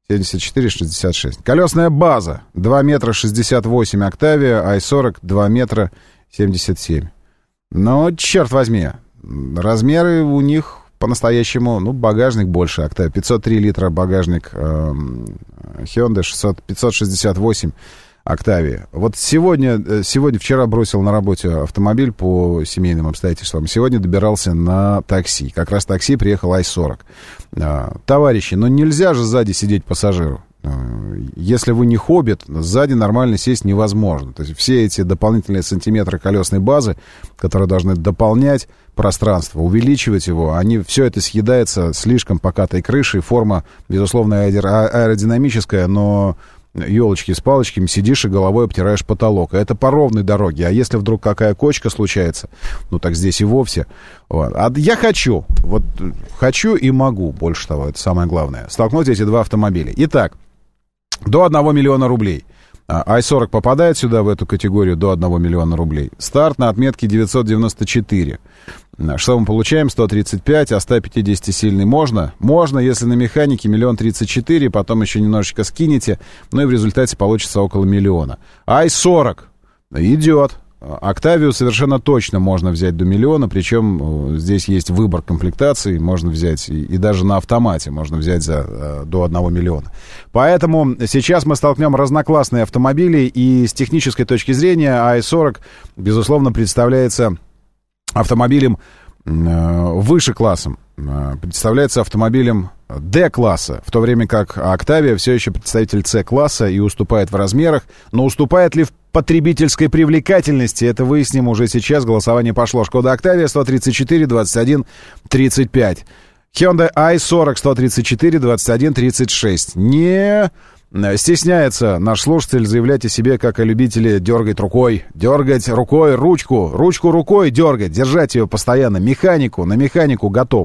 74-66. Колесная база 2 метра 68 Octavia, i40 2 метра 77. Но, черт возьми, размеры у них по-настоящему, багажник больше Octavia. 503 литра багажник Hyundai, 568 Octavia. Вот вчера бросил на работе автомобиль по семейным обстоятельствам. Сегодня добирался на такси. Как раз такси приехал i40. Товарищи, нельзя же сзади сидеть пассажиру. Если вы не хоббит, сзади нормально сесть невозможно. То есть все эти дополнительные сантиметры колесной базы, которые должны дополнять пространство, увеличивать его, все это съедается слишком покатой крышей. Форма, безусловно, аэродинамическая, но елочки с палочками, сидишь и головой обтираешь потолок. Это по ровной дороге. А если вдруг какая кочка случается, так здесь и вовсе. Вот. А я хочу и могу, больше того, это самое главное, столкнуть эти два автомобиля. Итак, до 1 миллиона рублей. i40 попадает сюда, в эту категорию, до 1 миллиона рублей. Старт на отметке 994. Что мы получаем? 135, а 150 сильный можно? Можно, если на механике 1 034 000, потом еще немножечко скинете, и в результате получится около миллиона. i40 идет. Octavia совершенно точно можно взять до миллиона, причем здесь есть выбор комплектаций, можно взять и даже на автомате можно взять до 1 миллиона. Поэтому сейчас мы столкнем разноклассные автомобили, и с технической точки зрения i40, безусловно, представляется автомобилем выше классом, представляется автомобилем D-класса, в то время как Octavia все еще представитель C-класса и уступает в размерах. Но уступает ли в потребительской привлекательности, это выясним уже сейчас. Голосование пошло. Шкода Octavia 134 21 35. Hyundai i40 134 21 36. Не стесняется наш слушатель заявлять о себе как о любителе дергать рукой ручку рукой дергать, держать ее постоянно, на механику готов.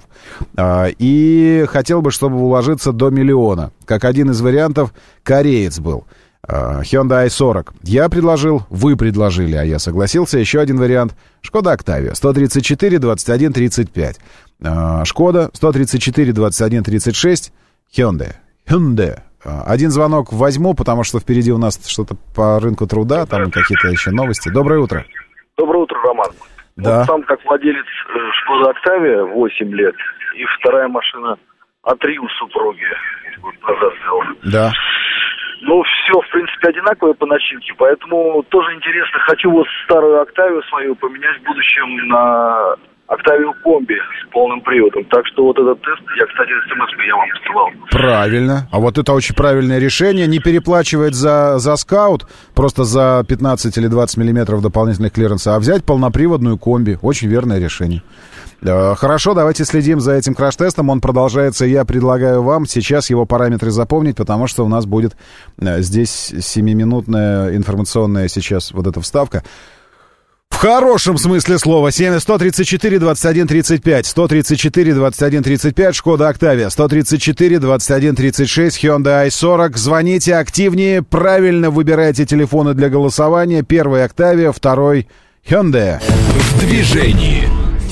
И хотел бы, чтобы уложиться до миллиона. Как один из вариантов, кореец был. Hyundai i40. Я предложил, вы предложили, а я согласился. Еще один вариант. Шкода Octavia 134 21 35. Шкода 134 21 36. Hyundai. Один звонок возьму, потому что впереди у нас что-то по рынку труда, там какие-то еще новости. Доброе утро. Доброе утро, Роман. Да. Вот сам как владелец Шкода Octavia 8 лет, и вторая машина А3 у супруги год назад взял. Да. Все, в принципе, одинаковое по начинке, поэтому тоже интересно. Хочу старую Octavia свою поменять в будущем на Octavia комби с полным приводом. Так что этот тест, я, кстати, смс-ку я вам посылал. Правильно. А это очень правильное решение. Не переплачивать за скаут, просто за 15 или 20 миллиметров дополнительных клиренса, а взять полноприводную комби. Очень верное решение. Хорошо, давайте следим за этим краш-тестом. Он продолжается. Я предлагаю вам сейчас его параметры запомнить, потому что у нас будет здесь 7-минутная информационная сейчас эта вставка. В хорошем смысле слова. 134 21 35, 134 21 35, Шкода Octavia, 134 21 36, Hyundai i40. Звоните активнее, правильно выбирайте телефоны для голосования. Первый Octavia, второй Hyundai. В движении.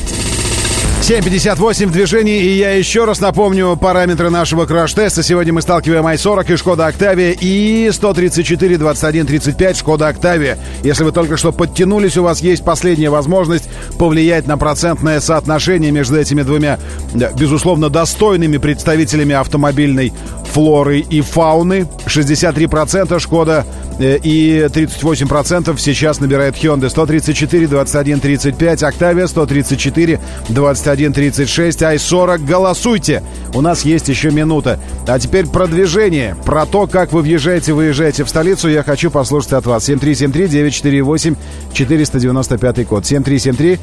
7:58 в движении, и я еще раз напомню параметры нашего краш-теста. Сегодня мы сталкиваем i40 и Шкода Octavia, и 134 21 35 Шкода Octavia. Если вы только что подтянулись, у вас есть последняя возможность повлиять на процентное соотношение между этими двумя, безусловно, достойными представителями автомобильной флоры и фауны. 63% Шкода и 38% сейчас набирает Hyundai. 134 21 35 Octavia, 134 21 36 i40. Голосуйте, у нас есть еще минута. А теперь про движение, про то, как вы въезжаете в столицу, я хочу послушать от вас. 7373-948 495 код. 7373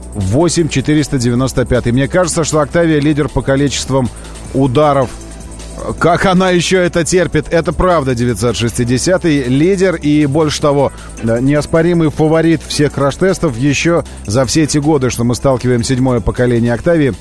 948 495. Мне кажется, что Octavia лидер по количествам ударов Как она еще это терпит? Это правда, 960-й лидер и, больше того, неоспоримый фаворит всех краш-тестов еще за все эти годы, что мы сталкиваем 7-е поколение Octavia.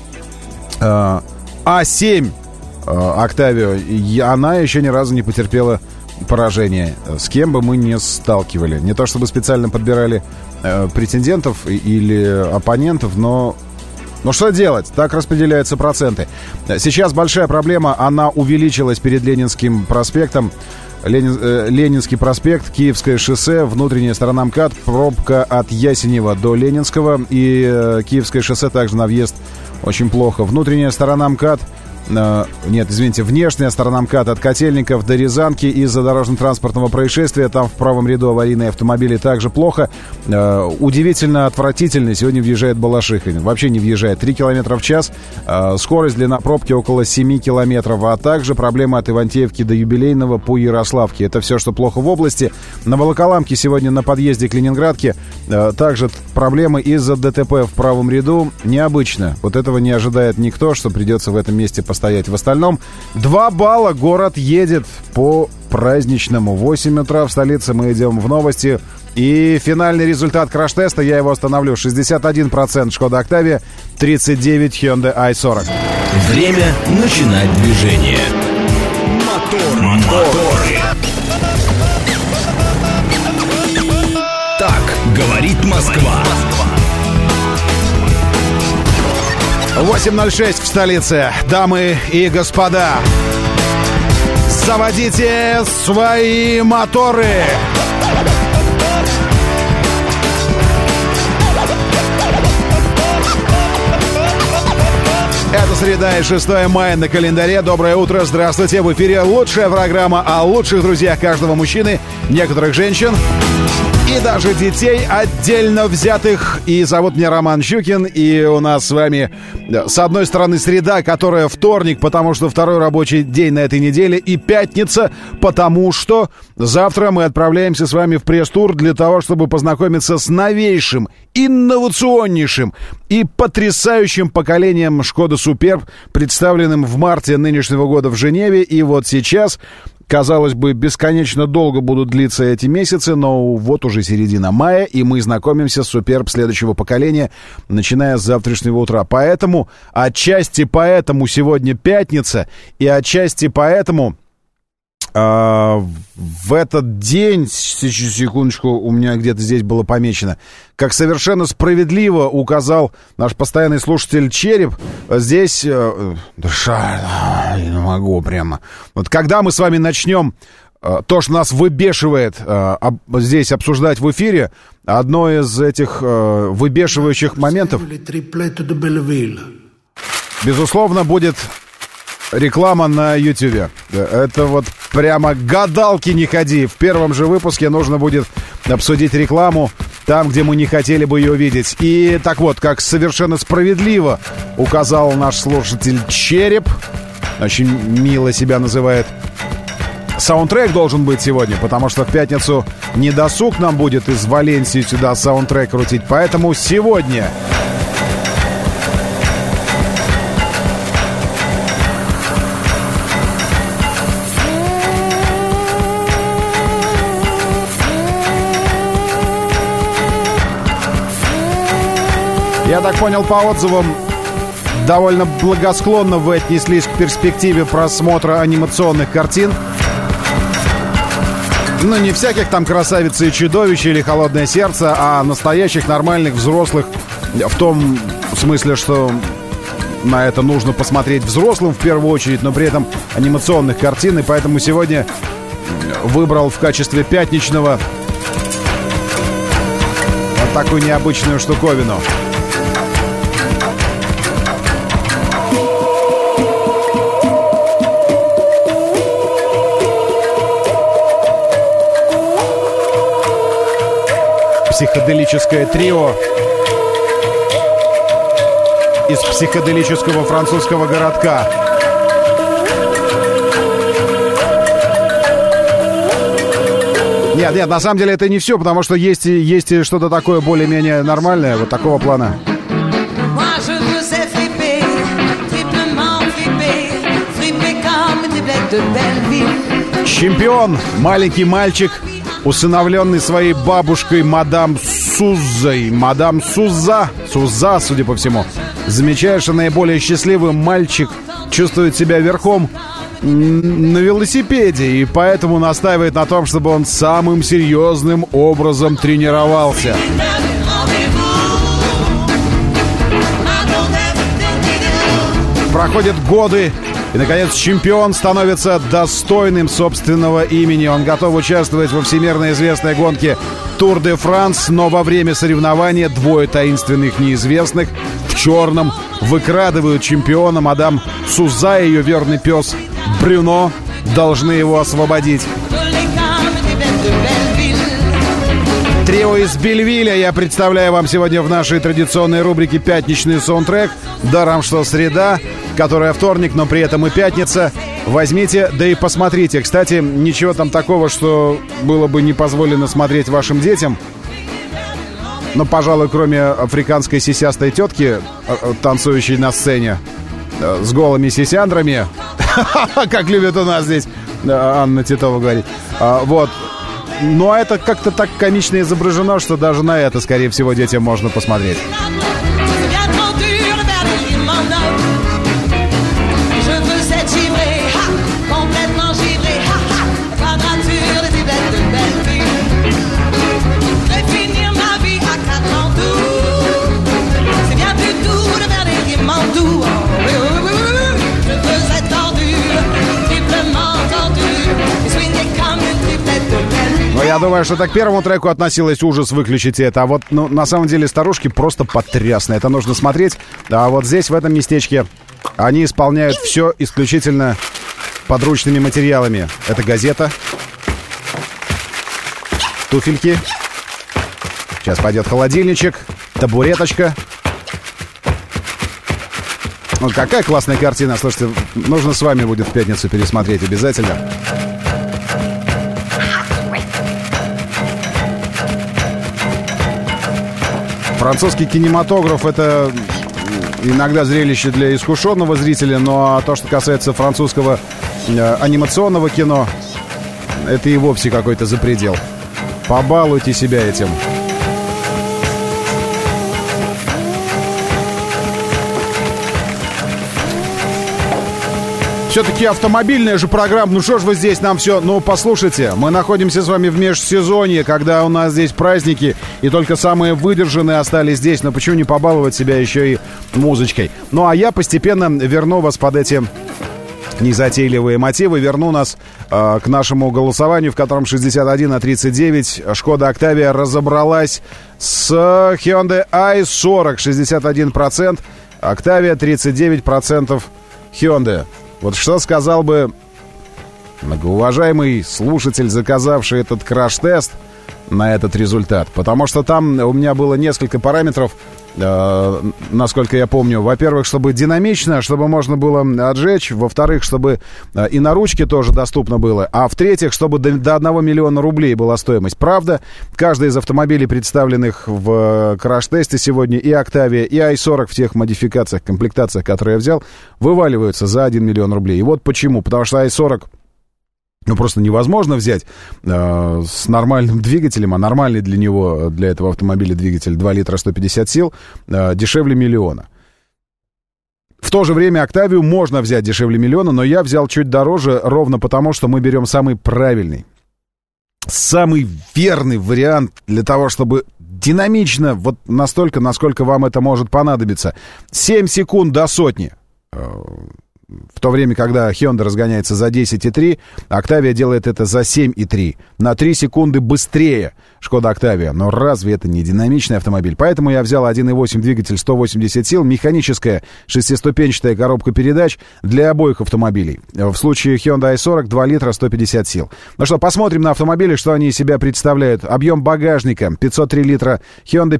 А7 Octavia, и она еще ни разу не потерпела поражения. С кем бы мы не сталкивали. Не то чтобы специально подбирали претендентов или оппонентов, но что делать? Так распределяются проценты. Сейчас большая проблема, она увеличилась перед Ленинским проспектом. Ленинский проспект, Киевское шоссе, внутренняя сторона МКАД, пробка от Ясенева до Ленинского. И Киевское шоссе также на въезд очень плохо. Внутренняя сторона МКАД... внешняя сторона МКАД от Котельников до Рязанки из-за дорожно-транспортного происшествия. Там в правом ряду аварийные автомобили также плохо. Удивительно отвратительно. Сегодня въезжает Балашихин. Вообще не въезжает. 3 км в час. Скорость, длина пробки около 7 километров. А также проблема от Ивантеевки до Юбилейного по Ярославке. Это все, что плохо в области. На Волоколамке сегодня на подъезде к Ленинградке также проблемы из-за ДТП в правом ряду. Необычно. Вот этого не ожидает никто, что придется в этом месте постоять. В остальном 2 балла, город едет по праздничному. 8 утра в столице, мы идем в новости. И финальный результат краш-теста, я его остановлю. 61% Шкода Octavia, 39% Hyundai i40. Время начинать движение. Моторы. Так говорит Москва. 8:06 в столице. Дамы и господа, заводите свои моторы! Это среда и 6 мая на календаре. Доброе утро, здравствуйте. В эфире лучшая программа о лучших друзьях каждого мужчины, некоторых женщин и даже детей отдельно взятых. И зовут меня Роман Щукин. И у нас с вами, с одной стороны, среда, которая вторник, потому что второй рабочий день на этой неделе, и пятница, потому что завтра мы отправляемся с вами в пресс-тур для того, чтобы познакомиться с новейшим, инновационнейшим и потрясающим поколением Шкода Суперб, представленным в марте нынешнего года в Женеве. И вот сейчас... Казалось бы, бесконечно долго будут длиться эти месяцы, но вот уже середина мая, и мы знакомимся с Суперб следующего поколения, начиная с завтрашнего утра. Поэтому, отчасти поэтому сегодня пятница, и отчасти поэтому в этот день, секундочку, у меня где-то здесь было помечено, как совершенно справедливо указал наш постоянный слушатель Череп, здесь... не могу прямо. Вот когда мы с вами начнем то, что нас выбешивает здесь обсуждать в эфире, одно из этих выбешивающих моментов, безусловно, будет... реклама на Ютьюбе. Это вот прямо гадалки не ходи. В первом же выпуске нужно будет обсудить рекламу там, где мы не хотели бы ее видеть. И так вот, как совершенно справедливо указал наш слушатель Череп, очень мило себя называет, саундтрек должен быть сегодня, потому что в пятницу не досуг нам будет из Валенсии сюда саундтрек крутить. Поэтому сегодня... Я так понял, по отзывам, довольно благосклонно вы отнеслись к перспективе просмотра анимационных картин. Ну, не всяких там «Красавица и чудовище» или «Холодное сердце», а настоящих, нормальных, взрослых. В том смысле, что на это нужно посмотреть взрослым в первую очередь, но при этом анимационных картин. И поэтому сегодня выбрал в качестве пятничного вот такую необычную штуковину. Психоделическое трио из психоделического французского городка. Нет, на самом деле это не все, потому что есть что-то такое более-менее нормальное, вот такого плана. Чемпион, маленький мальчик, усыновленный своей бабушкой мадам Суззой. Мадам Суза, судя по всему. Замечаешь, что наиболее счастливый мальчик чувствует себя верхом на велосипеде, и поэтому настаивает на том, чтобы он самым серьезным образом тренировался. Проходят годы, и, наконец, чемпион становится достойным собственного имени. Он готов участвовать во всемирно известной гонке Тур де Франс, но во время соревнования двое таинственных неизвестных в черном выкрадывают чемпиона. Мадам Суза и ее верный пес Брюно должны его освободить. Трио из Бельвилля я представляю вам сегодня в нашей традиционной рубрике «Пятничный саундтрек». Даром, что среда, которая вторник, но при этом и пятница. Возьмите, да и посмотрите. Кстати, ничего там такого, что было бы не позволено смотреть вашим детям. Но, пожалуй, кроме африканской сисястой тетки, танцующей на сцене с голыми сисяндрами, как любят у нас здесь Анна Титова говорит. Вот. Но это как-то так комично изображено, что даже на это, скорее всего, детям можно посмотреть. Я думаю, что так к первому треку относилось «Ужас, выключите это». А вот, ну, на самом деле, старушки просто потрясные. Это нужно смотреть. А вот здесь, в этом местечке, они исполняют все исключительно подручными материалами. Это газета, туфельки. Сейчас пойдет холодильничек, табуреточка. Вот какая классная картина. Слушайте, нужно с вами будет в пятницу пересмотреть обязательно. Французский кинематограф — это иногда зрелище для искушенного зрителя, но то, что касается французского анимационного кино, это и вовсе какой-то запредел. Побалуйте себя этим. Все-таки автомобильная же программа. Ну что ж вы здесь нам все... Ну, послушайте, мы находимся с вами в межсезонье, когда у нас здесь праздники, и только самые выдержанные остались здесь. Но почему не побаловать себя еще и музычкой? Ну, а я постепенно верну вас под эти незатейливые мотивы, верну нас к нашему голосованию, в котором 61-39 Шкода Октавия разобралась с Hyundai i40. 61% Октавия, 39% Hyundai. Вот что сказал бы многоуважаемый слушатель, заказавший этот краш-тест на этот результат? Потому что там у меня было несколько параметров, насколько я помню. Во-первых, чтобы динамично, чтобы можно было отжечь. Во-вторых, чтобы и на ручке тоже доступно было. А в-третьих, чтобы до 1 миллиона рублей была стоимость. Правда, каждый из автомобилей, представленных в краш-тесте сегодня, и Octavia, и i40 в тех модификациях, комплектациях, которые я взял, вываливаются за 1 миллион рублей. И вот почему. Потому что i40... Ну, просто невозможно взять с нормальным двигателем, а нормальный для него, для этого автомобиля двигатель 2 литра 150 сил, дешевле миллиона. В то же время Октавию можно взять дешевле миллиона, но я взял чуть дороже, ровно потому, что мы берем самый правильный, самый верный вариант для того, чтобы динамично, вот настолько, насколько вам это может понадобиться. 7 секунд до сотни. В то время, когда Hyundai разгоняется за 10,3, Octavia делает это за 7,3. На 3 секунды быстрее Шкода Octavia. Но разве это не динамичный автомобиль? Поэтому я взял 1.8 двигатель 180 сил, механическая шестиступенчатая коробка передач для обоих автомобилей. В случае Hyundai i40 2 литра 150 сил. Ну что, посмотрим на автомобили, что они из себя представляют. Объем багажника 503 литра Hyundai,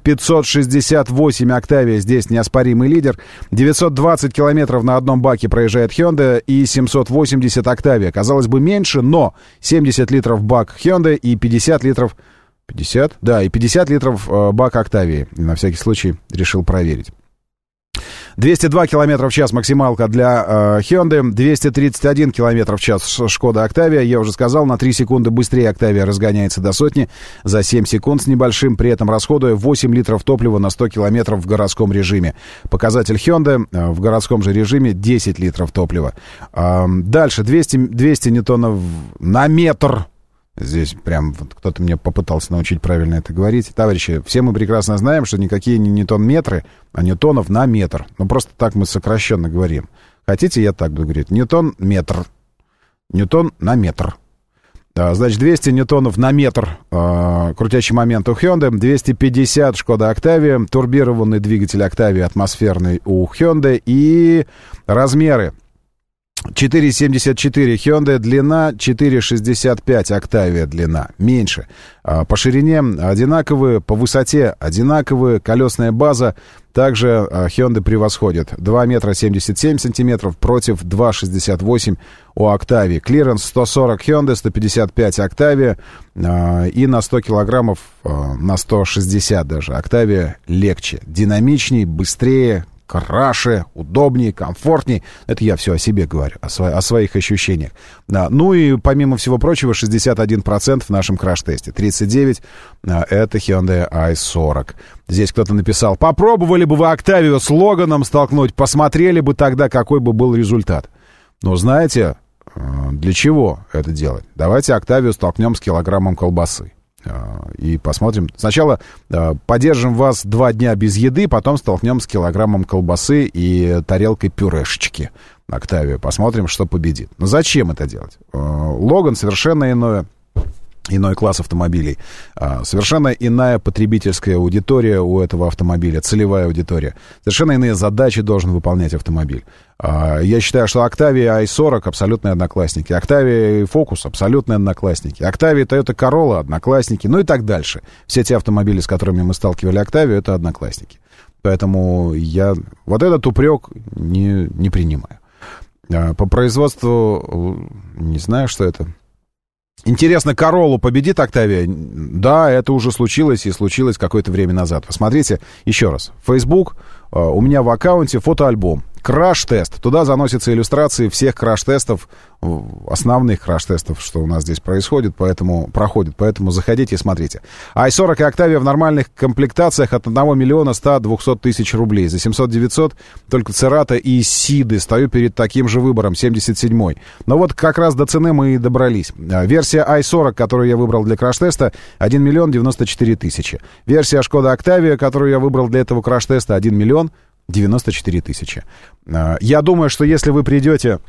568 Octavia, здесь неоспоримый лидер. 920 километров на одном баке проезжает Hyundai и 780 Octavia. Казалось бы, меньше, но 70 литров бак Hyundai и 50 литров... 50? Да, и 50 литров бак Octavia. На всякий случай решил проверить. 202 км в час максималка для Hyundai, 231 км в час Шкода Октавия. Я уже сказал, на 3 секунды быстрее Октавия разгоняется до сотни за 7 секунд с небольшим, при этом расходуя 8 литров топлива на 100 км в городском режиме. Показатель Hyundai в городском же режиме 10 литров топлива. Дальше 200 ньютонов на метр. Здесь прям вот кто-то мне попытался научить правильно это говорить. Товарищи, все мы прекрасно знаем, что никакие не ньютон-метры, а ньютонов на метр. Ну, просто так мы сокращенно говорим. Хотите, я так буду говорить. Ньютон-метр. Ньютон на метр. Значит, 200 ньютонов на метр крутящий момент у Hyundai, 250 Шкода Октавия, турбированный двигатель Октавия атмосферный у Hyundai и размеры. 4,74 Hyundai длина, 4,65 Октавия длина, меньше. По ширине одинаковые, по высоте одинаковые, колесная база также Hyundai превосходит. 2 метра 77 сантиметров против 2,68 у Октавии. Клиренс 140 Hyundai, 155 Октавия и на 100 килограммов, на 160 даже. Октавия легче, динамичней, быстрее, краше, удобнее, комфортнее. Это я все о себе говорю, о своих ощущениях. Ну и помимо всего прочего, 61% в нашем краш-тесте. 39% это Hyundai i40. Здесь кто-то написал: попробовали бы вы Октавию с Логаном столкнуть, посмотрели бы тогда, какой бы был результат. Но знаете, для чего это делать? Давайте Октавию столкнем с килограммом колбасы. И посмотрим. Сначала подержим вас 2 дня без еды, потом столкнем с килограммом колбасы и тарелкой пюрешечки Октавию. Посмотрим, что победит. Но зачем это делать? Логан совершенно иной класс автомобилей. Совершенно иная потребительская аудитория у этого автомобиля, целевая аудитория. Совершенно иные задачи должен выполнять автомобиль. Я считаю, что Octavia i40 абсолютные одноклассники. Octavia Focus абсолютные одноклассники. Octavia Toyota Corolla одноклассники. Ну и так дальше. Все те автомобили, с которыми мы сталкивали Octavia, это одноклассники. Поэтому я вот этот упрек не принимаю. По производству не знаю, что это. Интересно, Короллу победит Октавия? Да, это уже случилось, и случилось какое-то время назад. Посмотрите еще раз. Facebook, у меня в аккаунте фотоальбом. Краш-тест. Туда заносятся иллюстрации всех краш-тестов, основных краш-тестов, что у нас здесь проходит, поэтому заходите и смотрите. i40 и Octavia в нормальных комплектациях от 1 миллиона 100-200 тысяч рублей. За 700-900 только Церата и Сиды. Стою перед таким же выбором, 77-й. Но вот как раз до цены мы и добрались. Версия i40, которую я выбрал для краш-теста, 1 миллион 94 тысячи. Версия Шкода Octavia, которую я выбрал для этого краш-теста, 1 миллион 94 тысячи. Я думаю, что если вы придете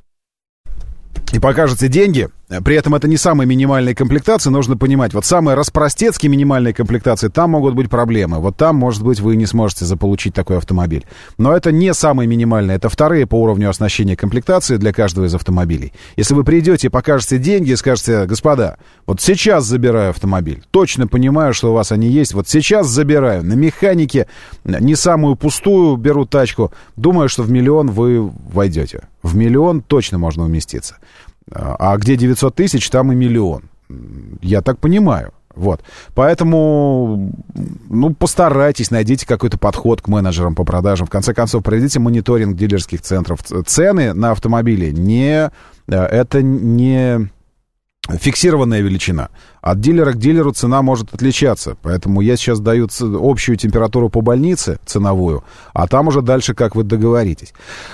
и покажете деньги, при этом это не самые минимальные комплектации, нужно понимать, вот самые распростецкие минимальные комплектации, там могут быть проблемы. Вот там, может быть, вы не сможете заполучить такой автомобиль. Но это не самые минимальные, это вторые по уровню оснащения комплектации для каждого из автомобилей. Если вы придете и покажете деньги и скажете: господа, вот сейчас забираю автомобиль, точно понимаю, что у вас они есть, вот сейчас забираю, на механике, не самую пустую беру тачку, думаю, что в миллион вы войдете. В миллион точно можно уместиться. А где 900 тысяч, там и миллион. Я так понимаю. Вот. Поэтому, постарайтесь, найдите какой-то подход к менеджерам по продажам. В конце концов, проведите мониторинг дилерских центров. Цены на автомобили это не фиксированная величина. От дилера к дилеру цена может отличаться. Поэтому я сейчас даю общую температуру по больнице, ценовую, а там уже дальше, как вы договоритесь.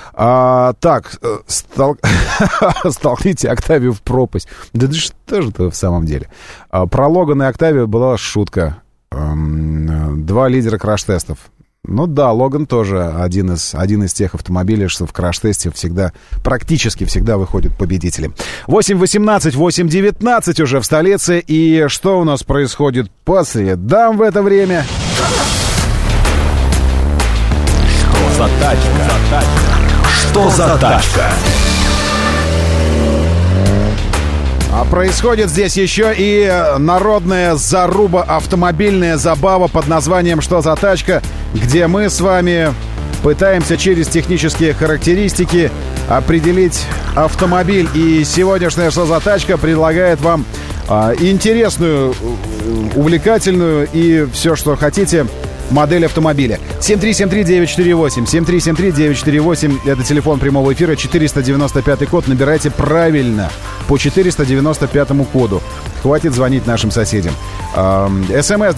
Столкните Октавию в пропасть. Да что же это в самом деле? Про Логан и Октавию была шутка. 2 лидера краш-тестов. Ну да, Логан тоже один из тех автомобилей, что в краш-тесте практически всегда выходят победителем. 8:18, 8:19 уже в столице. И что у нас происходит по средам в это время? Что за тачка? Что за тачка? А происходит здесь еще и народная заруба, автомобильная забава под названием «Что за тачка?», где мы с вами пытаемся через технические характеристики определить автомобиль. И сегодняшняя «Что за тачка?» предлагает вам интересную, увлекательную и все, что хотите, модель автомобиля. 7373948, 7373948, это телефон прямого эфира, 495 код, набирайте правильно по 495 коду. Хватит звонить нашим соседям. СМС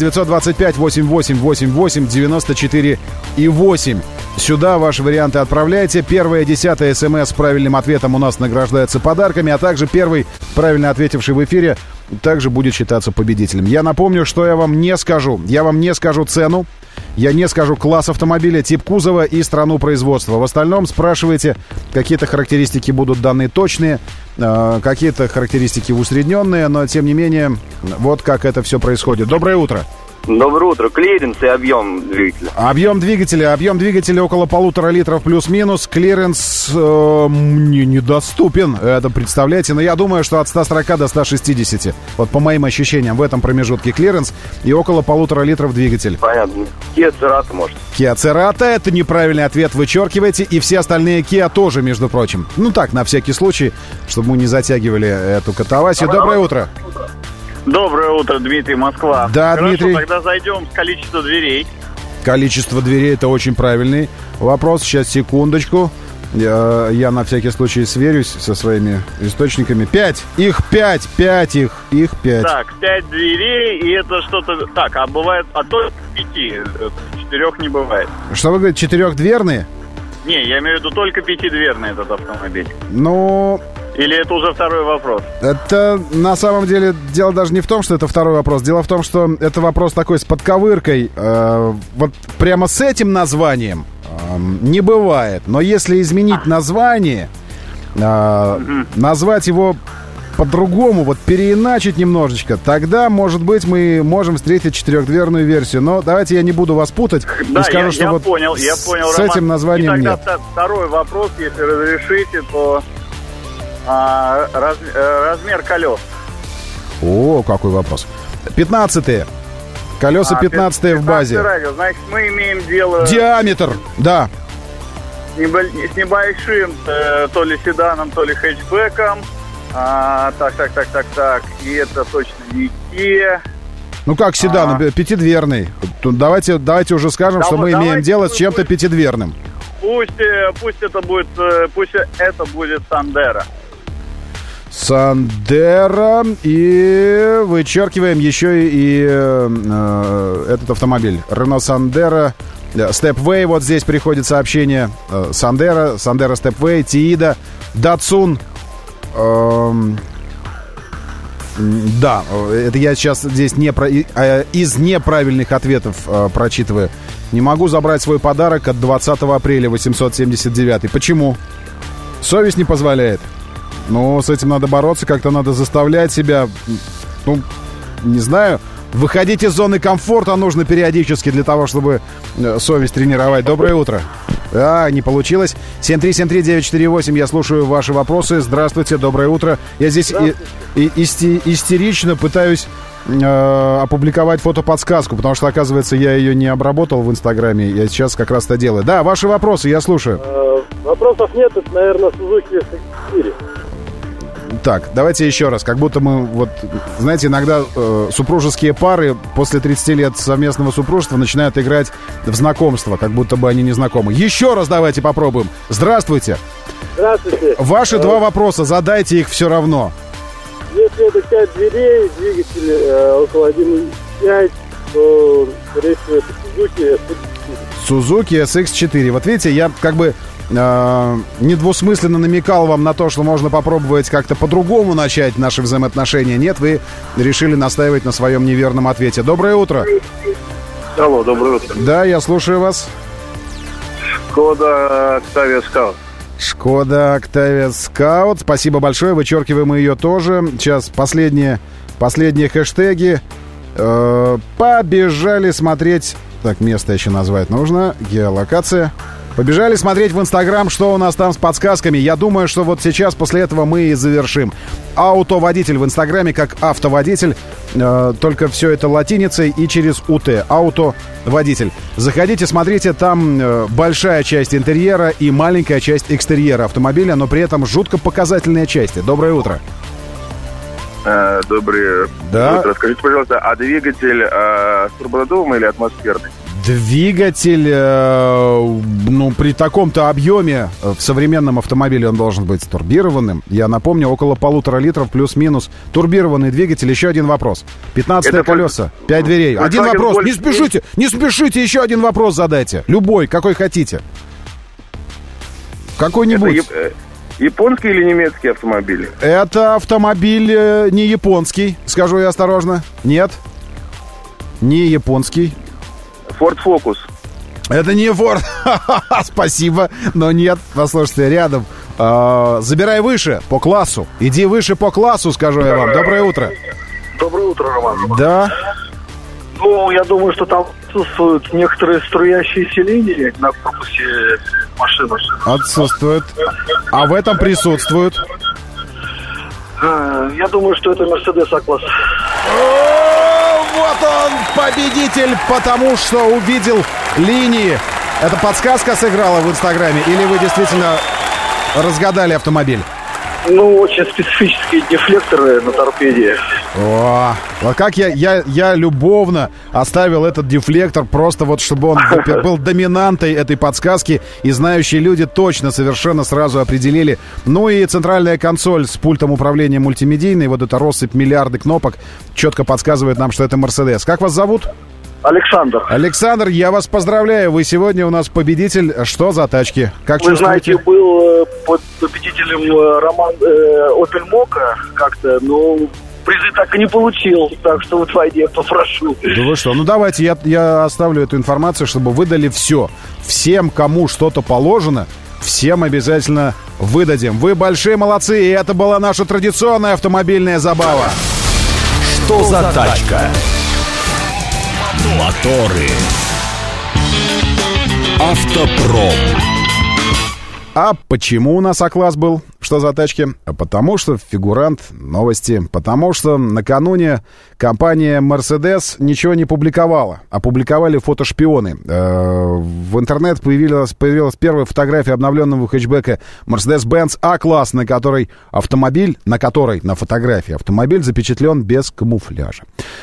925-8888-94-8. Сюда ваши варианты отправляйте. Первая, 10-я СМС с правильным ответом у нас награждается подарками, а также первый, правильно ответивший в эфире, также будет считаться победителем. Я напомню, что я вам не скажу. Я вам не скажу цену, я не скажу класс автомобиля, тип кузова и страну производства. В остальном спрашивайте, какие-то характеристики будут даны точные, какие-то характеристики усредненные, но тем не менее, вот как это все происходит. Доброе утро. Доброе утро. Клиренс и объем двигателя. Объем двигателя около 1,5 литров плюс-минус. Клиренс недоступен, это представляете. Но я думаю, что от 140 до 160. Вот по моим ощущениям, в этом промежутке клиренс и около 1,5 литров двигатель. Понятно. Kia Cerato, может. Kia Cerato, это неправильный ответ, вычеркивайте. И все остальные Kia тоже, между прочим. Ну так, на всякий случай, чтобы мы не затягивали эту катавасию. Доброе утро. Доброе утро, Дмитрий, Москва. Да, хорошо, Дмитрий. Тогда зайдем с количества дверей. Количество дверей — это очень правильный вопрос. Сейчас, секундочку. Я на всякий случай сверюсь со своими источниками. 5. Их 5. 5 их. 5. Так, 5 дверей, и это что-то... Так, а бывает... А то 5. 4 не бывает. Что вы говорите, 4-дверные? Не, я имею в виду только 5-дверный этот автомобиль. Ну... Или это уже второй вопрос? Это, на самом деле, дело даже не в том, что это второй вопрос. Дело в том, что это вопрос такой с подковыркой. Вот прямо с этим названием не бывает. Но если изменить название, назвать его по-другому, вот переиначить немножечко, тогда, может быть, мы можем встретить 4-дверную версию. Но давайте я не буду вас путать. Да, и скажу, что я вот понял, с Роман. этим названием и тогда нет. Второй вопрос, если разрешите, то... размер колес. О, какой вопрос. 15-е. Колеса 15-е в базе. Радио. Значит, мы имеем дело... Диаметр, да. С небольшим то ли седаном, то ли хэтчбеком. Так. И это точно не Kia. Ну как седан, 5-дверный. Давайте уже скажем, что мы имеем дело с чем-то 5-дверным. Пусть это будет Сандеро. Сандеро. И вычеркиваем еще и этот автомобиль. Renault Sandero Stepway. Вот здесь приходит сообщение. Sandero Stepway, Тиида, Datsun. Да, это я сейчас здесь из неправильных ответов прочитываю. Не могу забрать свой подарок от 20 апреля 879. Почему? Совесть не позволяет. Ну, с этим надо бороться, как-то надо заставлять себя, ну, не знаю, выходить из зоны комфорта нужно периодически для того, чтобы совесть тренировать. Доброе утро. Не получилось. 7373948, я слушаю ваши вопросы. Здравствуйте, доброе утро. Я здесь истерично пытаюсь опубликовать фотоподсказку, потому что, оказывается, я ее не обработал в Инстаграме. Я сейчас как раз это делаю. Да, ваши вопросы, я слушаю. Вопросов нет, это, наверное, Suzuki SX4. Так, давайте еще раз. Как будто мы, вот, знаете, иногда супружеские пары после 30 лет совместного супружества начинают играть в знакомство, как будто бы они не знакомы. Еще раз давайте попробуем. Здравствуйте. Здравствуйте. Ваши два вопроса, задайте их все равно. Если это 5 дверей, двигатель около 1.5, то, скорее всего, это Suzuki SX4. Вот видите, я как бы недвусмысленно намекал вам на то, что можно попробовать как-то по-другому начать наши взаимоотношения. Нет, вы решили настаивать на своем неверном ответе. Доброе утро. Алло, доброе утро. Да, я слушаю вас. Шкода Octavia Scout. Шкода Octavia Scout. Спасибо большое, вычеркиваем ее тоже. Сейчас последние хэштеги. Побежали смотреть. Так, место еще назвать нужно. Геолокация. Побежали смотреть в Инстаграм, что у нас там с подсказками. Я думаю, что вот сейчас после этого мы и завершим. Автоводитель в Инстаграме как автоводитель. Только все это латиницей и через УТ. Автоводитель. Заходите, смотрите. Там большая часть интерьера и маленькая часть экстерьера автомобиля, но при этом жутко показательные части. Доброе утро. Доброе утро. Скажите, пожалуйста, а двигатель с турбонаддувом или атмосферный? Двигатель, при таком-то объеме в современном автомобиле он должен быть турбированным. Я напомню, около 1,5 литров плюс-минус турбированный двигатель. Еще один вопрос. 15 колеса, 5 дверей. Один вопрос. Не спешите, еще один вопрос задайте. Любой, какой хотите. Какой-нибудь. Это японский или немецкий автомобиль? Это автомобиль не японский, скажу я осторожно. Нет, не японский. Ford Focus. Это не Ford. Спасибо, но нет. Послушайте, рядом. Забирай выше по классу. Иди выше по классу, скажу я вам. Доброе утро. Доброе утро, Роман. Да. Я думаю, что там отсутствуют некоторые струящиеся линии на корпусе машины. Отсутствуют. А в этом присутствуют? Я думаю, что это Mercedes A-класс. Вот он, победитель, потому что увидел линии. Это подсказка сыграла в Инстаграме? Или вы действительно разгадали автомобиль? Очень специфические дефлекторы на торпеде. О, вот как я любовно оставил этот дефлектор, просто вот чтобы он был доминантой этой подсказки, и знающие люди точно совершенно сразу определили. И центральная консоль с пультом управления мультимедийной, вот эта россыпь миллиарды кнопок, четко подсказывает нам, что это Mercedes. Как вас зовут? Александр. Александр, я вас поздравляю. Вы сегодня у нас победитель. Что за тачки? Как вы чувствуете? Знаете, был победителем Роман Opel Mokka как-то, но призы так и не получил. Так что вдвойне попрошу. Да вы что? Давайте я оставлю эту информацию, чтобы выдали все. Всем, кому что-то положено, всем обязательно выдадим. Вы большие молодцы, и это была наша традиционная автомобильная забава. Что за тачка? Моторы. Автопром. А почему у нас А-класс был? Что за тачки? Потому что фигурант новости. Потому что накануне компания Mercedes ничего не публиковала. Опубликовали фотошпионы. В интернет появилась первая фотография обновленного хэтчбека Mercedes-Benz А-класс, на фотографии автомобиль запечатлен без камуфляжа.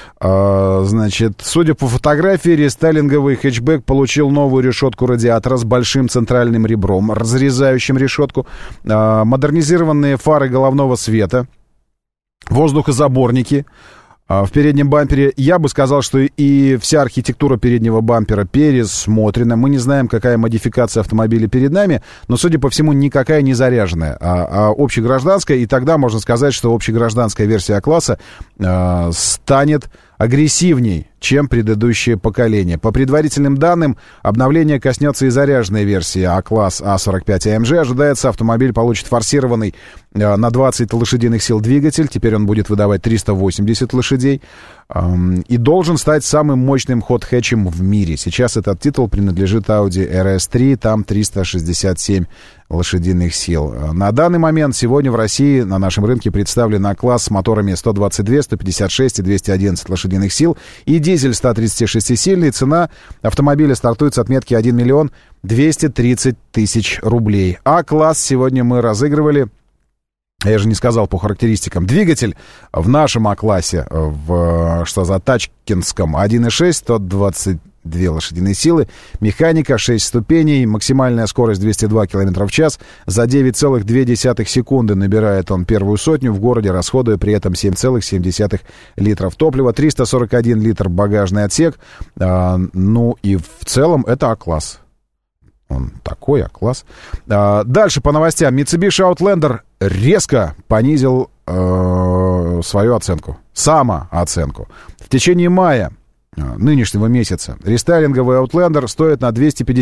Судя по фотографии, рестайлинговый хэтчбэк получил новую решетку радиатора с большим центральным ребром, разрезающим решетку, модернизированные фары головного света, воздухозаборники в переднем бампере. Я бы сказал, что и вся архитектура переднего бампера пересмотрена. Мы не знаем, какая модификация автомобиля перед нами, но, судя по всему, никакая не заряженная, а общегражданская. И тогда можно сказать, что общегражданская версия А-класса станет агрессивней, чем предыдущее поколение. По предварительным данным, обновление коснется и заряженной версии А-класс А45 AMG. Ожидается, автомобиль получит форсированный на 20 лошадиных сил двигатель. Теперь он будет выдавать 380 лошадей. И должен стать самым мощным хот-хэтчем в мире. Сейчас этот титул принадлежит Audi RS3, там 367 лошадиных сил. На данный момент сегодня в России на нашем рынке представлен А-класс с моторами 122, 156 и 211 лошадиных сил и дизель 136-сильный. Цена автомобиля стартует с отметки 1 миллион 230 тысяч рублей. А-класс сегодня мы разыгрывали. Я же не сказал по характеристикам. Двигатель в нашем А-классе, в тачкинском 1.6, 122 лошадиные силы, механика 6 ступеней, максимальная скорость 202 км в час. За 9,2 секунды набирает он первую сотню в городе, расходуя при этом 7,7 литров топлива, 341 литр багажный отсек. И в целом это А-класс. Он такой А-класс. Дальше по новостям. Mitsubishi Outlander резко понизил свою оценку. Самооценку. В течение мая нынешнего месяца рестайлинговый Outlander стоит на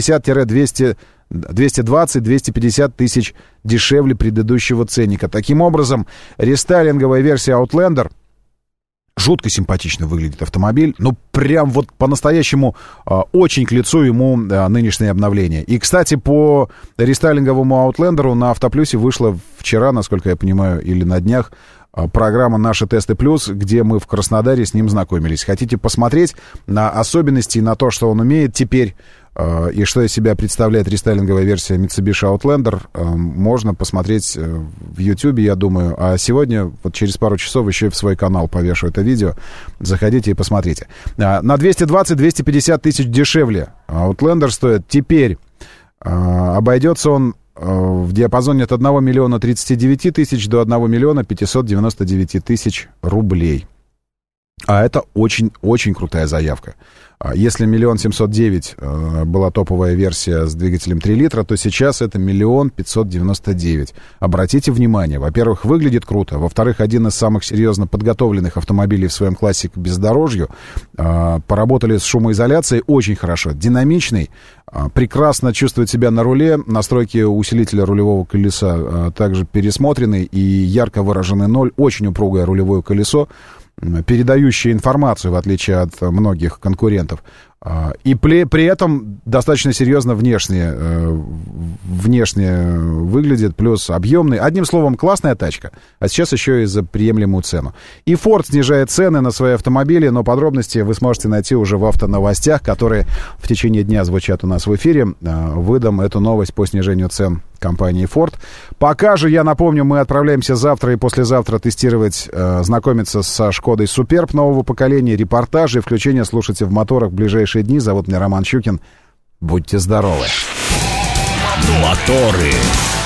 250-220-250 тысяч дешевле предыдущего ценника. Таким образом, рестайлинговая версия Outlander жутко симпатично выглядит автомобиль. Прям вот по-настоящему очень к лицу ему нынешнее обновление. И, кстати, по рестайлинговому Outlander'у на Автоплюсе вышла вчера, насколько я понимаю, или на днях, программа «Наши тесты плюс», где мы в Краснодаре с ним знакомились. Хотите посмотреть на особенности и на то, что он умеет теперь, и что из себя представляет рестайлинговая версия Mitsubishi Outlander, можно посмотреть в YouTube, я думаю. А сегодня, вот через пару часов, еще и в свой канал повешу это видео. Заходите и посмотрите. На 220-250 тысяч дешевле Outlander стоит теперь. Обойдется он в диапазоне от 1 миллиона 39 тысяч до 1 миллиона 599 тысяч рублей. А это очень-очень крутая заявка. Если 1 709 000 была топовая версия с двигателем 3 литра, то сейчас это 1 599 000. Обратите внимание, во-первых, выглядит круто, во-вторых, один из самых серьезно подготовленных автомобилей в своем классе к бездорожью. Поработали с шумоизоляцией очень хорошо, динамичный, прекрасно чувствует себя на руле, настройки усилителя рулевого колеса также пересмотрены и ярко выраженный ноль, очень упругое рулевое колесо, передающие информацию, в отличие от многих конкурентов. И при этом достаточно серьезно внешне выглядит, плюс объемный. Одним словом, классная тачка, а сейчас еще и за приемлемую цену. И Ford снижает цены на свои автомобили, но подробности вы сможете найти уже в автоновостях, которые в течение дня звучат у нас в эфире. Выдам эту новость по снижению цен компании Ford. Пока же, я напомню, мы отправляемся завтра и послезавтра тестировать, знакомиться со Шкодой Суперб нового поколения, репортажи и включение слушайте в моторах в ближайшие дни. Зовут меня Роман Щукин. Будьте здоровы. Моторы.